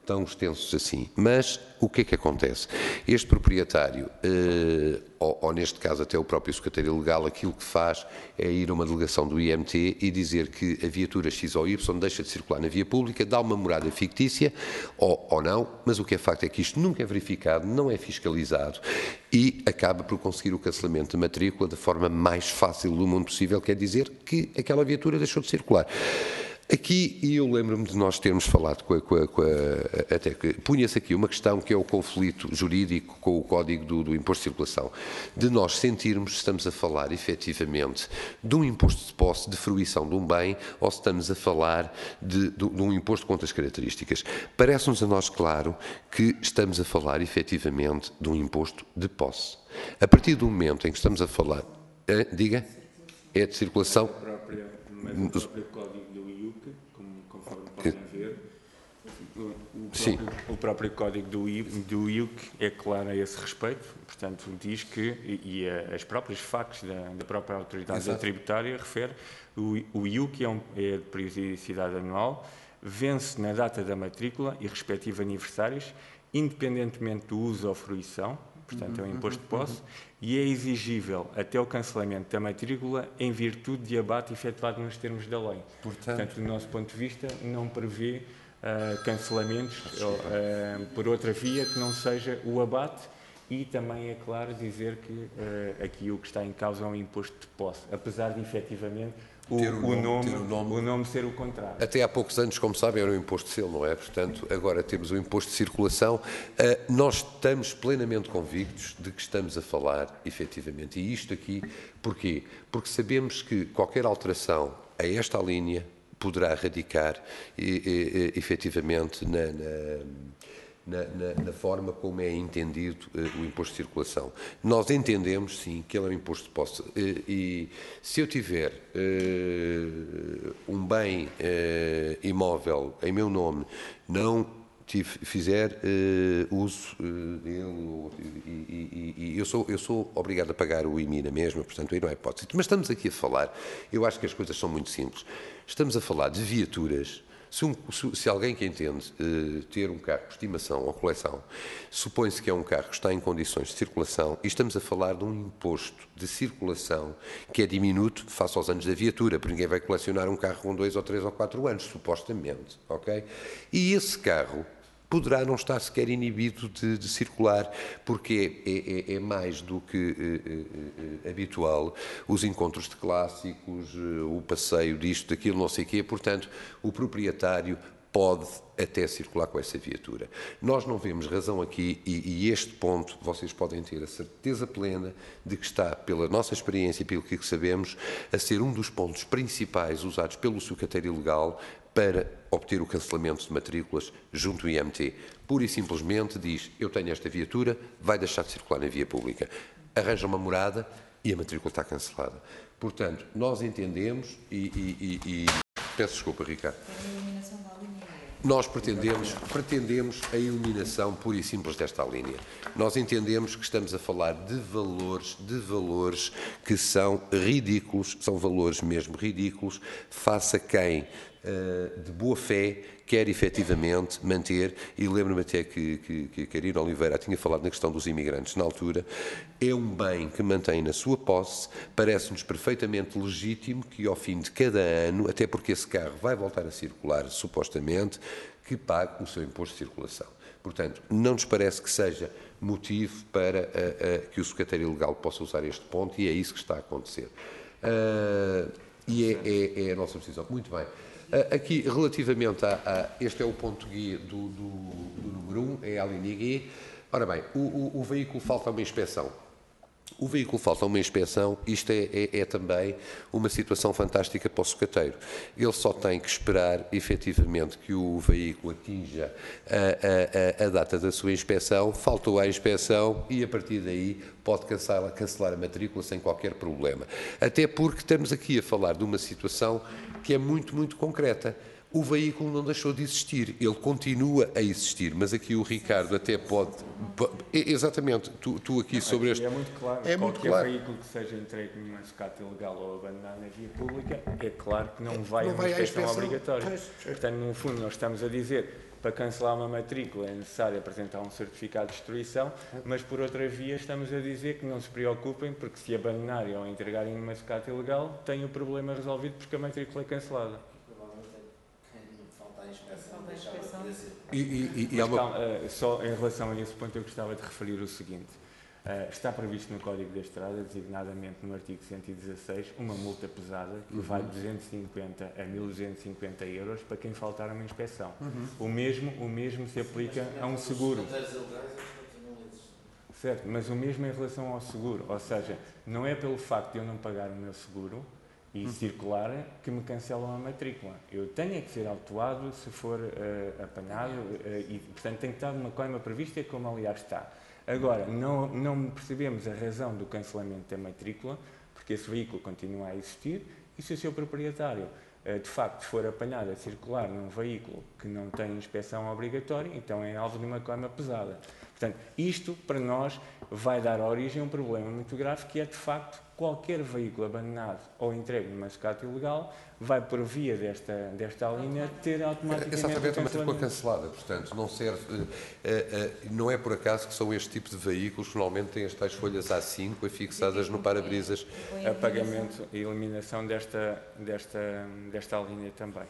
tão extensos assim. Mas o que é que acontece? Este proprietário, eh, ou, ou neste caso até o próprio secretário legal, aquilo que faz é ir a uma delegação do I M T e dizer que a viatura X ou Y deixa de circular na via pública, dá uma morada fictícia, ou, ou não, mas o que é facto é que isto nunca é verificado, não é fiscalizado e acaba por conseguir o cancelamento de matrícula da forma mais fácil do mundo possível, quer dizer que aquela viatura deixou de circular. Aqui, e eu lembro-me de nós termos falado com a, com a, com a até que punha-se aqui uma questão que é o conflito jurídico com o Código do, do Imposto de Circulação, de nós sentirmos se estamos a falar efetivamente de um imposto de posse de fruição de um bem ou se estamos a falar de, de, de um imposto com outras características. Parece-nos a nós claro que estamos a falar efetivamente de um imposto de posse. A partir do momento em que estamos a falar, é, diga, é de circulação. Mas o próprio código do I U C, como, conforme podem ver, o, o, Sim. próprio, o próprio código do, I, do I U C é claro a esse respeito, portanto diz que, e, e as próprias factos da, da própria autoridade Exato. tributária refere, o, o I U C é, um, é de periodicidade anual, vence na data da matrícula e respectivos aniversários, independentemente do uso ou fruição, portanto é um imposto de posse, e é exigível até o cancelamento da matrícula em virtude de abate efetuado nos termos da lei. Portanto, portanto do nosso ponto de vista, não prevê uh, cancelamentos uh, por outra via que não seja o abate e também é claro dizer que uh, aqui o que está em causa é um imposto de posse, apesar de efetivamente O, o, nome, nome, o, nome, o nome ser o contrário. Até há poucos anos, como sabem, era o imposto de selo, não é? Portanto, agora temos o imposto de circulação. Uh, nós estamos plenamente convictos de que estamos a falar, efetivamente, e isto aqui, porquê? Porque sabemos que qualquer alteração a esta linha poderá radicar, e, e, e, efetivamente, na... na Na, na, na forma como é entendido uh, o imposto de circulação. Nós entendemos, sim, que ele é um imposto de posse. Uh, e se eu tiver uh, um bem uh, imóvel em meu nome, não tive, fizer uh, uso uh, dele, e, e, e eu, sou, eu sou obrigado a pagar o I M I na mesma, portanto, aí não é hipótese. Mas estamos aqui a falar, eu acho que as coisas são muito simples. Estamos a falar de viaturas. Se, um, se alguém que entende uh, ter um carro de estimação ou coleção, supõe-se que é um carro que está em condições de circulação e estamos a falar de um imposto de circulação que é diminuto face aos anos da viatura, porque ninguém vai colecionar um carro com dois ou três ou quatro anos, supostamente, ok? E esse carro poderá não estar sequer inibido de, de circular, porque é, é, é mais do que é, é, é, habitual os encontros de clássicos, o passeio disto, daquilo, não sei o quê, portanto, o proprietário pode até circular com essa viatura. Nós não vemos razão aqui, e, e este ponto vocês podem ter a certeza plena de que está, pela nossa experiência e pelo que sabemos, a ser um dos pontos principais usados pelo secretário legal para obter o cancelamento de matrículas junto ao I M T. Pura e simplesmente diz, eu tenho esta viatura, vai deixar de circular na via pública. Arranja uma morada e a matrícula está cancelada. Portanto, nós entendemos e... e, e, e... Peço desculpa, Ricardo. Nós pretendemos, pretendemos a eliminação pura e simples desta linha. Nós entendemos que estamos a falar de valores, de valores que são ridículos, são valores mesmo ridículos, face a quem, de boa fé, quer efetivamente manter, e lembro-me até que, que, que a Karina Oliveira tinha falado na questão dos imigrantes na altura, é um bem que mantém na sua posse, parece-nos perfeitamente legítimo que ao fim de cada ano, até porque esse carro vai voltar a circular, supostamente, que pague o seu imposto de circulação. Portanto, não nos parece que seja motivo para uh, uh, que o secretário legal possa usar este ponto, e é isso que está a acontecer. Uh, e é, é, é a nossa decisão. Muito bem. Aqui, relativamente a, a... Este é o ponto guia do, do, do número um, é a linha G. Ora bem, o, o, o veículo falta uma inspeção. O veículo falta uma inspeção, isto é, é, é também uma situação fantástica para o sucateiro. Ele só tem que esperar, efetivamente, que o veículo atinja a, a, a data da sua inspeção, faltou à inspeção e, a partir daí, pode cancelar, cancelar a matrícula sem qualquer problema. Até porque estamos aqui a falar de uma situação que é muito, muito concreta. o veículo não deixou de existir, ele continua a existir, mas aqui o Ricardo até pode... Exatamente, tu, tu aqui sobre este... É muito claro, é muito qualquer claro. veículo que seja entregue numa sucata ilegal ou abandonado na via pública, é claro que não vai não a uma vai à inspeção inspeção. obrigatória. Pois. Portanto, no fundo, nós estamos a dizer, para cancelar uma matrícula é necessário apresentar um certificado de destruição, mas por outra via estamos a dizer que não se preocupem, porque se abandonarem ou entregarem numa sucata ilegal, têm o problema resolvido porque a matrícula é cancelada. E, e, e Mas, há uma... calma, uh, só em relação a esse ponto eu gostava de referir o seguinte. Uh, está previsto no Código da Estrada, designadamente no artigo cento e dezasseis, uma multa pesada que uhum. vai de duzentos e cinquenta a mil duzentos e cinquenta euros para quem faltar a uma inspeção. Uhum. O, mesmo, o mesmo se aplica a um seguro. Certo, mas o mesmo em relação ao seguro. Ou seja, não é pelo facto de eu não pagar o meu seguro e circular que me cancelam a matrícula. Eu tenho é que ser autuado se for uh, apanhado uh, e, portanto, tem que estar uma coima prevista, como aliás está. Agora, não, não percebemos a razão do cancelamento da matrícula, porque esse veículo continua a existir e se o seu proprietário, uh, de facto, for apanhado a circular num veículo que não tem inspeção obrigatória, então é alvo de uma coima pesada. Portanto, isto, para nós, vai dar origem a um problema muito grave, que é, de facto, qualquer veículo abandonado ou entregue numa sucata ilegal vai, por via desta, desta linha, ter automaticamente exatamente a matrícula cancelada. Portanto, não serve... Uh, uh, não é por acaso que são este tipo de veículos que normalmente têm as tais folhas A cinco afixadas no para-brisas. A pagamento e eliminação desta, desta, desta linha também.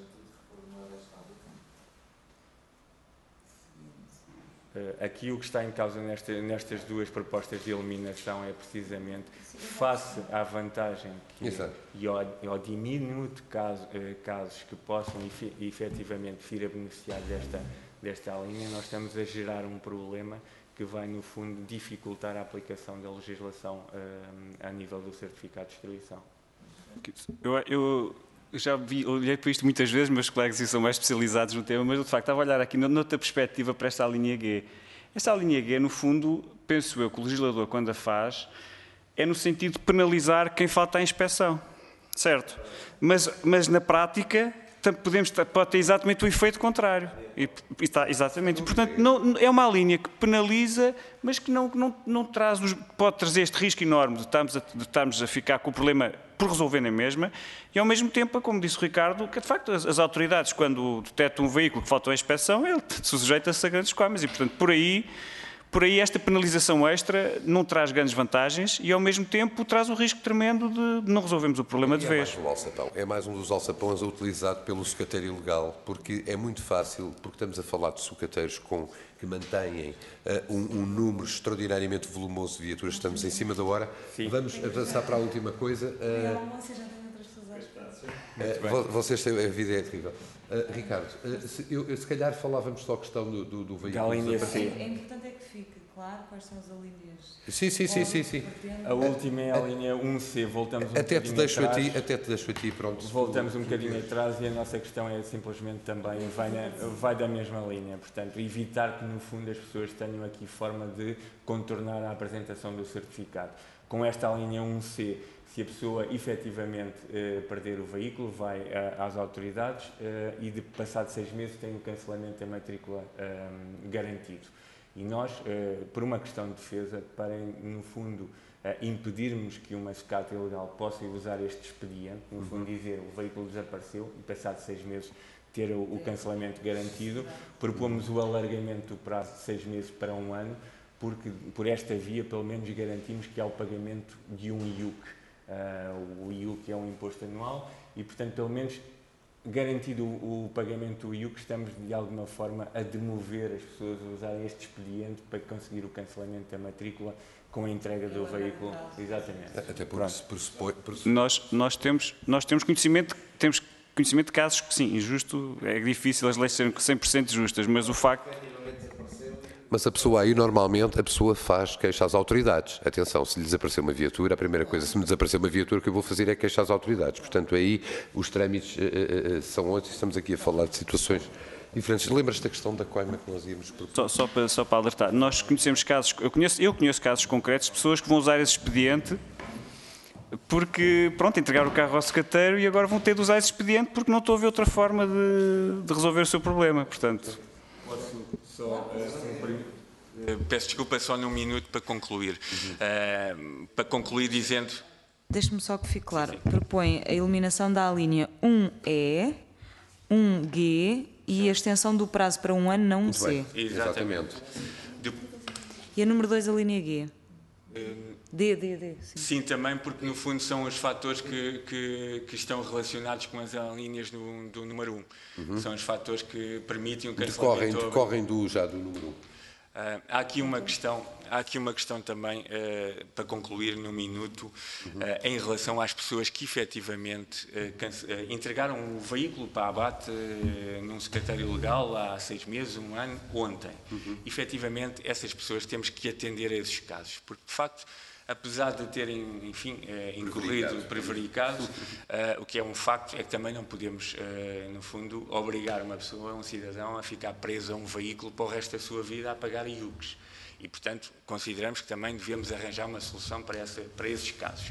Aqui o que está em causa nesta, nestas duas propostas de eliminação é precisamente face à vantagem que, e, ao, e ao diminuto de caso, eh, casos que possam efe, efetivamente vir a beneficiar desta, desta linha, nós estamos a gerar um problema que vai, no fundo, dificultar a aplicação da legislação eh, a nível do certificado de destruição. Eu... eu... Eu já vi, olhei para isto muitas vezes, meus colegas são mais especializados no tema, mas de facto estava a olhar aqui noutra perspectiva para esta linha G. Esta linha G, no fundo, penso eu que o legislador, quando a faz, é no sentido de penalizar quem falta à inspeção, certo? Mas, mas na prática podemos, pode ter exatamente o efeito contrário. E, está, exatamente. E, portanto, não, é uma linha que penaliza, mas que não, não, não traz, pode trazer este risco enorme de estarmos, a, de estarmos a ficar com o problema por resolver na mesma, e ao mesmo tempo, como disse o Ricardo, que de facto as, as autoridades, quando detectam um veículo que faltou à inspeção, ele sujeita-se a grandes coimas e, portanto, por aí, por aí esta penalização extra não traz grandes vantagens e, ao mesmo tempo, traz um risco tremendo de, de não resolvermos o problema de é vez. Mais um alçapão. É mais um dos alçapões utilizado pelo sucateiro ilegal, porque é muito fácil, porque estamos a falar de sucateiros com, que mantêm uh, um, um número extraordinariamente volumoso de viaturas. Estamos em cima da hora. Sim. Vamos avançar para a última coisa. Uh, uh, vocês têm a vida é terrível. Uh, Ricardo, uh, se, eu, se calhar falávamos só a questão do, do, do veículo. Da linha C. É importante é que fique claro quais são as alíneas. Sim, sim, sim, sim, sim. A última é a linha um C, voltamos um até bocadinho te deixo atrás. a ti, até te deixo a ti, pronto. Voltamos um bocadinho atrás e a nossa questão é simplesmente também, vai, na, vai da mesma linha, portanto, evitar que no fundo as pessoas tenham aqui forma de contornar a apresentação do certificado. Com esta linha um C, se a pessoa efetivamente eh, perder o veículo, vai eh, às autoridades eh, e de passado seis meses tem o cancelamento da matrícula eh, garantido. E nós, eh, por uma questão de defesa, para, no fundo, eh, impedirmos que uma sucata ilegal possa usar este expediente, no fundo dizer o veículo desapareceu e passado seis meses ter o, o cancelamento garantido, propomos o alargamento do prazo de seis meses para um ano, porque por esta via pelo menos garantimos que há o pagamento de um I U C. Uh, o I U C é um imposto anual e, portanto, pelo menos garantido o, o pagamento do I U C, estamos de alguma forma a demover as pessoas a usarem este expediente para conseguir o cancelamento da matrícula com a entrega do veículo. Exatamente. Até por, por, por, por... Nós, nós, temos, nós temos conhecimento, temos conhecimento de casos que sim, injusto, é difícil as leis serem cem por cento justas, mas o facto... Mas a pessoa aí, normalmente, a pessoa faz queixa às autoridades. Atenção, se lhe desaparecer uma viatura, a primeira coisa, se me desaparecer uma viatura, o que eu vou fazer é queixa às autoridades. Portanto, aí os trâmites uh, uh, são outros, estamos aqui a falar de situações diferentes. Lembras-te da questão da coima que nós íamos propor? Só, só, para, só para alertar, nós conhecemos casos, eu conheço, eu conheço casos concretos de pessoas que vão usar esse expediente porque, pronto, entregaram o carro ao sucateiro e agora vão ter de usar esse expediente porque não estou a ver outra forma de, de resolver o seu problema, portanto... Posso só, uh, peço desculpa, só num minuto para concluir. Uh, para concluir dizendo... Deixe-me só que fique claro. Propõe a eliminação da alínea um E, um G e a extensão do prazo para um ano, não um C. Exatamente. De... E a número dois, a linha G. Uh, D, D, D. Sim. sim, também porque no fundo são os fatores que, que, que estão relacionados com as linhas do, do número um. Uhum. São os fatores que permitem o cancelamento. Decorrem, decorrem do, já do número um. Uh, há aqui uma questão, há aqui uma questão também, uh, para concluir num minuto, uhum. uh, em relação às pessoas que efetivamente uh, uh, entregaram o veículo para abate uh, num secretário legal há seis meses, um ano, ontem. Uhum. Efetivamente, essas pessoas temos que atender a esses casos, porque de facto, apesar de terem, enfim, eh, incorrido, prevaricados, eh, o que é um facto é que também não podemos, eh, no fundo, obrigar uma pessoa, um cidadão, a ficar preso a um veículo para o resto da sua vida a pagar I U Cs. E, portanto, consideramos que também devemos arranjar uma solução para, essa, para esses casos.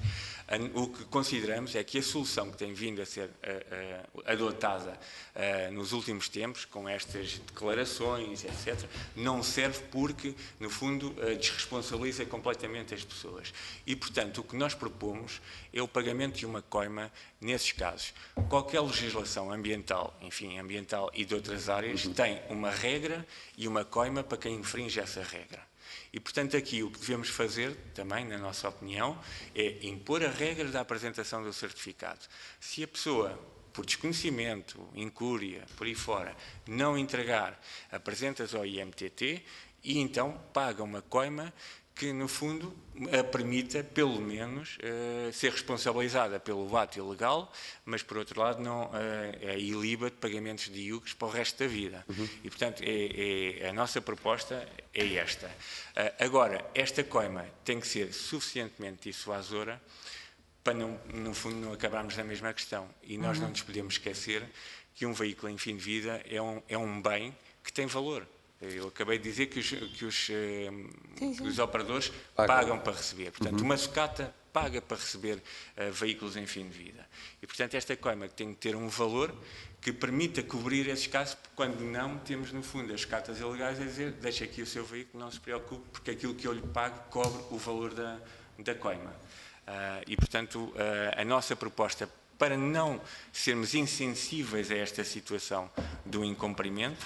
O que consideramos é que a solução que tem vindo a ser uh, uh, adotada uh, nos últimos tempos, com estas declarações, etcétera, não serve porque, no fundo, uh, desresponsabiliza completamente as pessoas. E, portanto, o que nós propomos é o pagamento de uma coima nesses casos. Qualquer legislação ambiental, enfim, ambiental e de outras áreas, uhum. tem uma regra e uma coima para quem infringe essa regra. E, portanto, aqui o que devemos fazer, também, na nossa opinião, é impor a regra da apresentação do certificado. Se a pessoa, por desconhecimento, incúria, por aí fora, não entregar, apresenta-se ao I M T T e, então, paga uma coima que, no fundo, a permita, pelo menos, uh, ser responsabilizada pelo ato ilegal, mas, por outro lado, não uh, é iliba de pagamentos de I U Cs para o resto da vida. Uhum. E, portanto, é, é, a nossa proposta é esta. Uh, agora, esta coima tem que ser suficientemente dissuasora para, não, no fundo, não acabarmos na mesma questão. E nós uhum. não nos podemos esquecer que um veículo em fim de vida é um, é um bem que tem valor. Eu acabei de dizer que os, que os, sim, sim. os operadores pagam. pagam para receber. Portanto, uhum. uma sucata paga para receber uh, veículos em fim de vida. E, portanto, esta coima tem que ter um valor que permita cobrir esses casos, quando não temos, no fundo, as sucatas ilegais a dizer, deixa aqui o seu veículo, não se preocupe, porque aquilo que eu lhe pago cobre o valor da, da coima. Uh, e, portanto, uh, a nossa proposta, para não sermos insensíveis a esta situação do incumprimento,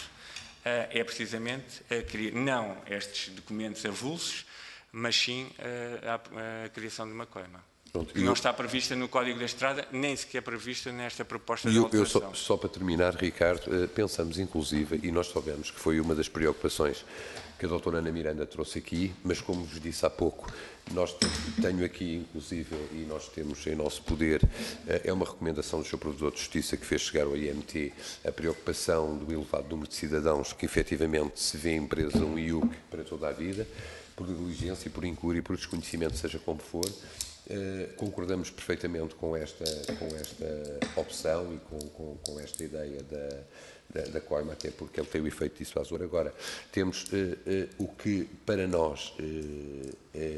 é precisamente a criar, não estes documentos avulsos, mas sim a, a criação de uma coima. Pronto, que não eu, está prevista no Código da Estrada, nem sequer prevista nesta proposta de eu, alteração. Eu só, só para terminar, Ricardo, pensamos inclusive, e nós soubemos que foi uma das preocupações que a doutora Ana Miranda trouxe aqui, mas como vos disse há pouco, nós tenho aqui inclusive, e nós temos em nosso poder, é uma recomendação do senhor Provedor de Justiça que fez chegar ao I M T a preocupação do elevado número de cidadãos que efetivamente se vêem presos a um I U C para toda a vida, por negligência, por incúria, por desconhecimento, seja como for. Uh, concordamos perfeitamente com esta, com esta opção e com, com, com esta ideia da, da, da coima, até porque ele tem o efeito dissuasor. Agora, temos uh, uh, o que para nós uh, uh,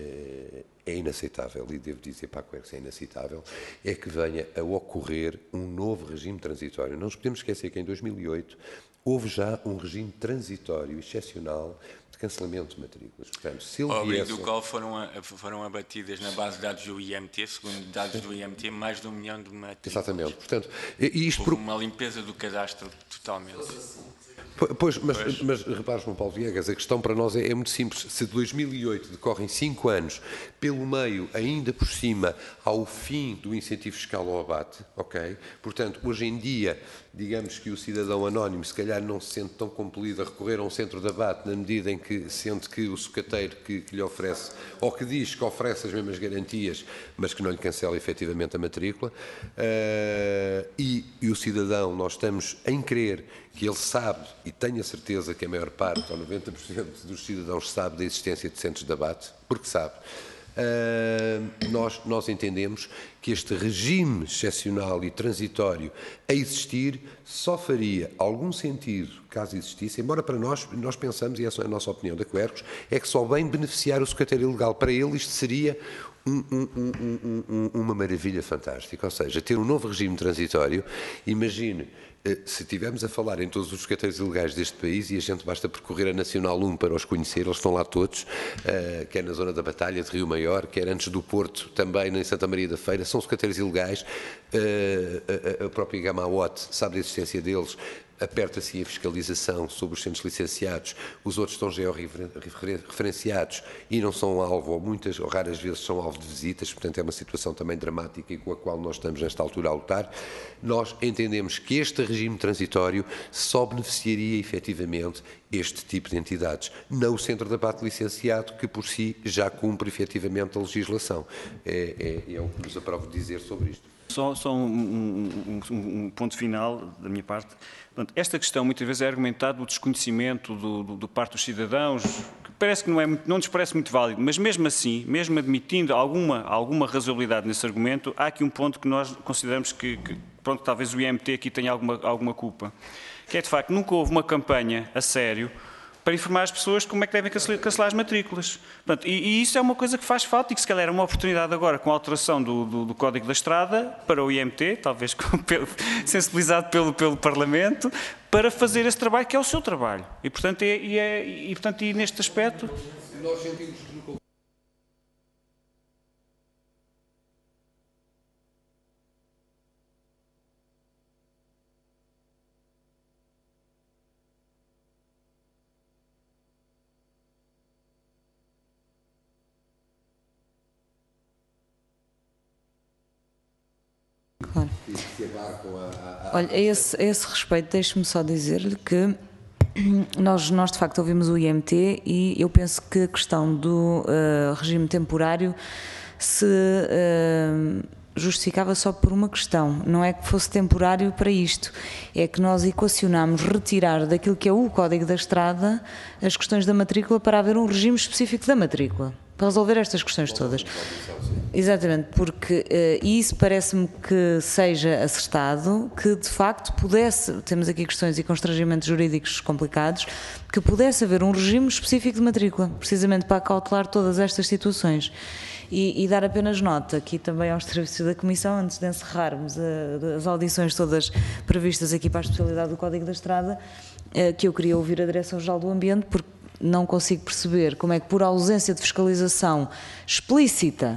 é inaceitável, e devo dizer para a Quercus é inaceitável, é que venha a ocorrer um novo regime transitório. Não nos podemos esquecer que em dois mil e oito houve já um regime transitório excepcional de cancelamento de matrículas. Portanto, se ele Ao viesse... do qual foram, a, foram abatidas na base de dados do I M T, segundo dados do I M T, mais de um milhão de matrículas. Exatamente. Portanto, e isto por uma limpeza do cadastro totalmente. Pois, mas, pois. mas repare, João Paulo Viegas, a questão para nós é, é muito simples. Se de dois mil e oito decorrem cinco anos, pelo meio, ainda por cima, ao fim do incentivo fiscal ao abate, ok? Portanto, hoje em dia, digamos que o cidadão anónimo, se calhar não se sente tão compelido a recorrer a um centro de abate, na medida em que sente que o sucateiro que, que lhe oferece, ou que diz que oferece as mesmas garantias, mas que não lhe cancela efetivamente a matrícula, uh, e, e o cidadão, nós estamos em crer que ele sabe, e tenho a certeza que a maior parte, ou noventa por cento dos cidadãos sabe da existência de centros de abate, porque sabe, uh, nós, nós entendemos que este regime excepcional e transitório a existir só faria algum sentido, caso existisse, embora para nós, nós pensamos, e essa é a nossa opinião da Quercus, é que só bem beneficiar o sucateiro ilegal. Para ele isto seria Um, um, um, um, uma maravilha fantástica, ou seja, ter um novo regime transitório. Imagine, se estivermos a falar em todos os escateiros ilegais deste país, e a gente basta percorrer a Nacional um para os conhecer, eles estão lá todos, quer na zona da Batalha de Rio Maior, quer antes do Porto, também em Santa Maria da Feira, são escateiros ilegais. A própria Gamaote sabe da existência deles, aperta-se a fiscalização sobre os centros licenciados, os outros estão georreferenciados e não são alvo, ou muitas ou raras vezes são alvo de visitas, portanto é uma situação também dramática e com a qual nós estamos nesta altura a lutar. Nós entendemos que este regime transitório só beneficiaria efetivamente este tipo de entidades, não o Centro de Abate Licenciado, que por si já cumpre efetivamente a legislação. É, é, é o que nos aprovo dizer sobre isto. Só, só um, um, um, um ponto final da minha parte. Portanto, esta questão muitas vezes é argumentada do desconhecimento do, do, do parte dos cidadãos, que parece que não, é, não nos parece muito válido, mas mesmo assim, mesmo admitindo alguma, alguma razoabilidade nesse argumento, há aqui um ponto que nós consideramos que, que pronto, talvez o I M T aqui tenha alguma, alguma culpa, que é de facto, nunca houve uma campanha a sério para informar as pessoas de como é que devem cancelar as matrículas. Portanto, e, e isso é uma coisa que faz falta e que se calhar é uma oportunidade agora com a alteração do, do, do Código da Estrada para o I M T, talvez com, pelo, sensibilizado pelo, pelo Parlamento, para fazer esse trabalho que é o seu trabalho. E portanto, é, e, é, e, portanto, e neste aspecto... Nós sentimos que no... Claro. Olha, a esse, a esse respeito, deixe-me só dizer-lhe que nós, nós de facto ouvimos o I M T e eu penso que a questão do uh, regime temporário se uh, justificava só por uma questão, não é que fosse temporário para isto, é que nós equacionámos retirar daquilo que é o Código da Estrada as questões da matrícula para haver um regime específico da matrícula, para resolver estas questões todas. Exatamente, porque uh, isso parece-me que seja acertado, que de facto pudesse, temos aqui questões e constrangimentos jurídicos complicados, que pudesse haver um regime específico de matrícula, precisamente para acautelar todas estas situações. E, e dar apenas nota aqui também aos serviços da Comissão, antes de encerrarmos a, as audições todas previstas aqui para a especialidade do Código da Estrada, uh, que eu queria ouvir a Direção-Geral do Ambiente, porque não consigo perceber como é que por ausência de fiscalização explícita,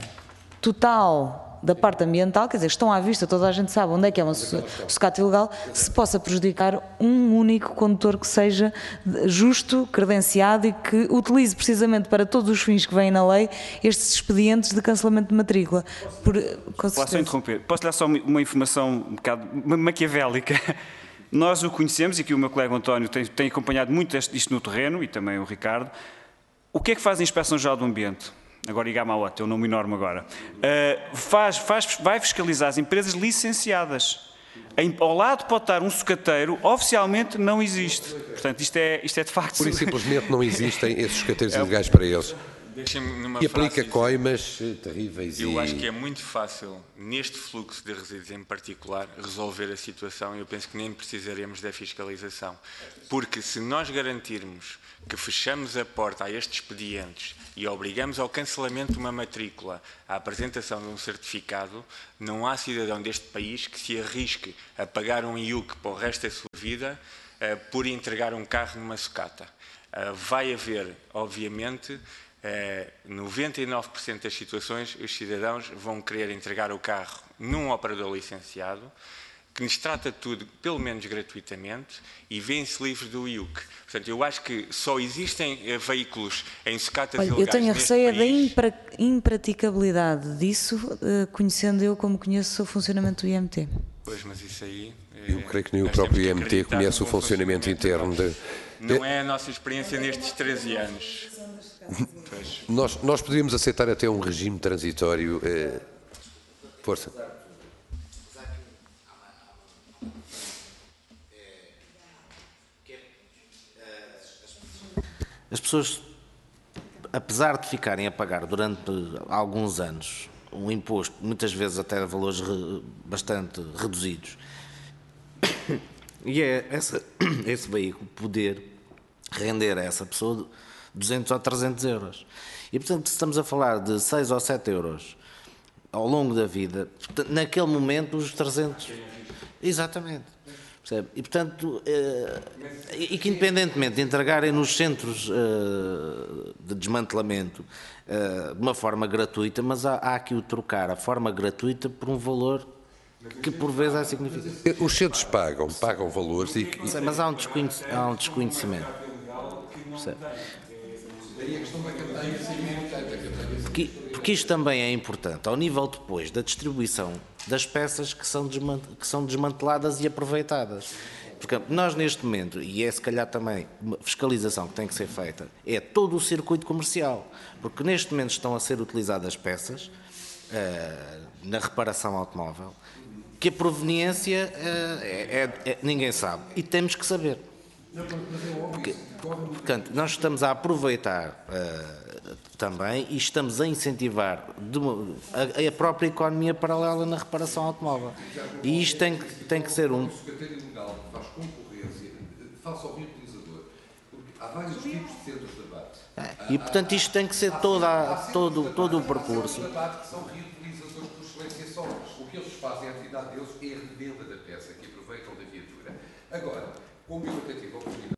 total da parte ambiental, quer dizer, estão à vista, toda a gente sabe onde é que é uma sucata ilegal, se possa prejudicar um único condutor que seja justo, credenciado e que utilize precisamente para todos os fins que vêm na lei estes expedientes de cancelamento de matrícula. Por, Posso só interromper? Posso dar só uma informação um bocado maquiavélica? Nós o conhecemos, e aqui o meu colega António tem, tem acompanhado muito isto no terreno, e também o Ricardo. O que é que faz a Inspeção-Geral do Ambiente? Agora I G A M A O T, é um nome enorme agora. Uh, faz, faz, vai fiscalizar as empresas licenciadas. Em, ao lado pode estar um sucateiro, oficialmente não existe. Portanto, isto é, isto é de facto... Por simplesmente não existem esses sucateiros é, ilegais para eles. E aplica coimas terríveis. Eu e... acho que é muito fácil, neste fluxo de resíduos em particular, resolver a situação, e eu penso que nem precisaremos da fiscalização. Porque se nós garantirmos que fechamos a porta a estes expedientes e obrigamos ao cancelamento de uma matrícula, à apresentação de um certificado, não há cidadão deste país que se arrisque a pagar um I U C para o resto da sua vida uh, por entregar um carro numa sucata. Uh, vai haver, obviamente... Uh, noventa e nove por cento das situações, os cidadãos vão querer entregar o carro num operador licenciado, que nos trata tudo, pelo menos gratuitamente, e vêm-se livres do I U C. Portanto, eu acho que só existem uh, veículos em sucatas Olha, ilegais. Eu tenho a receio país... da impra impraticabilidade disso, uh, conhecendo eu como conheço o funcionamento do I M T. Pois, mas isso aí... Eu creio que nem o próprio I M T conhece o funcionamento interno de... Não é a nossa experiência nestes treze anos. Nós, nós poderíamos aceitar até um regime transitório. Eh, força. As pessoas, apesar de ficarem a pagar durante alguns anos um imposto, muitas vezes até a valores re, bastante reduzidos, e é essa, esse veículo poder render a essa pessoa duzentos ou trezentos euros. E, portanto, se estamos a falar de seis ou sete euros ao longo da vida, naquele momento os trezentos... Exatamente. Percebe? E, portanto, eh, e que independentemente de entregarem nos centros eh, de desmantelamento eh, de uma forma gratuita, mas há, há aqui o trocar a forma gratuita por um valor que por vezes é significativo. Os centros pagam, pagam valores e... Sei, mas há um, desconhec há um desconhecimento. Percebe? Porque, porque isto também é importante, ao nível depois da distribuição das peças que são, que são desmanteladas e aproveitadas. Porque nós neste momento, e é se calhar também uma fiscalização que tem que ser feita, é todo o circuito comercial. Porque neste momento estão a ser utilizadas peças uh, na reparação automóvel que a proveniência uh, é, é, é, ninguém sabe. E temos que saber. Porque, portanto, nós estamos a aproveitar uh, também e estamos a incentivar de uma, a, a própria economia paralela na reparação automóvel. E isto tem, tem que ser um... faz concorrência, face ao reutilizador, porque há vários tipos de centros de abate. É, e, portanto, isto tem que ser toda, a, todo, todo o percurso. Há centros de abate que são reutilizadores por excelência só. O que eles fazem, a atividade deles é a revenda da peça, que aproveitam da viatura. Agora, como eu até tive a oportunidade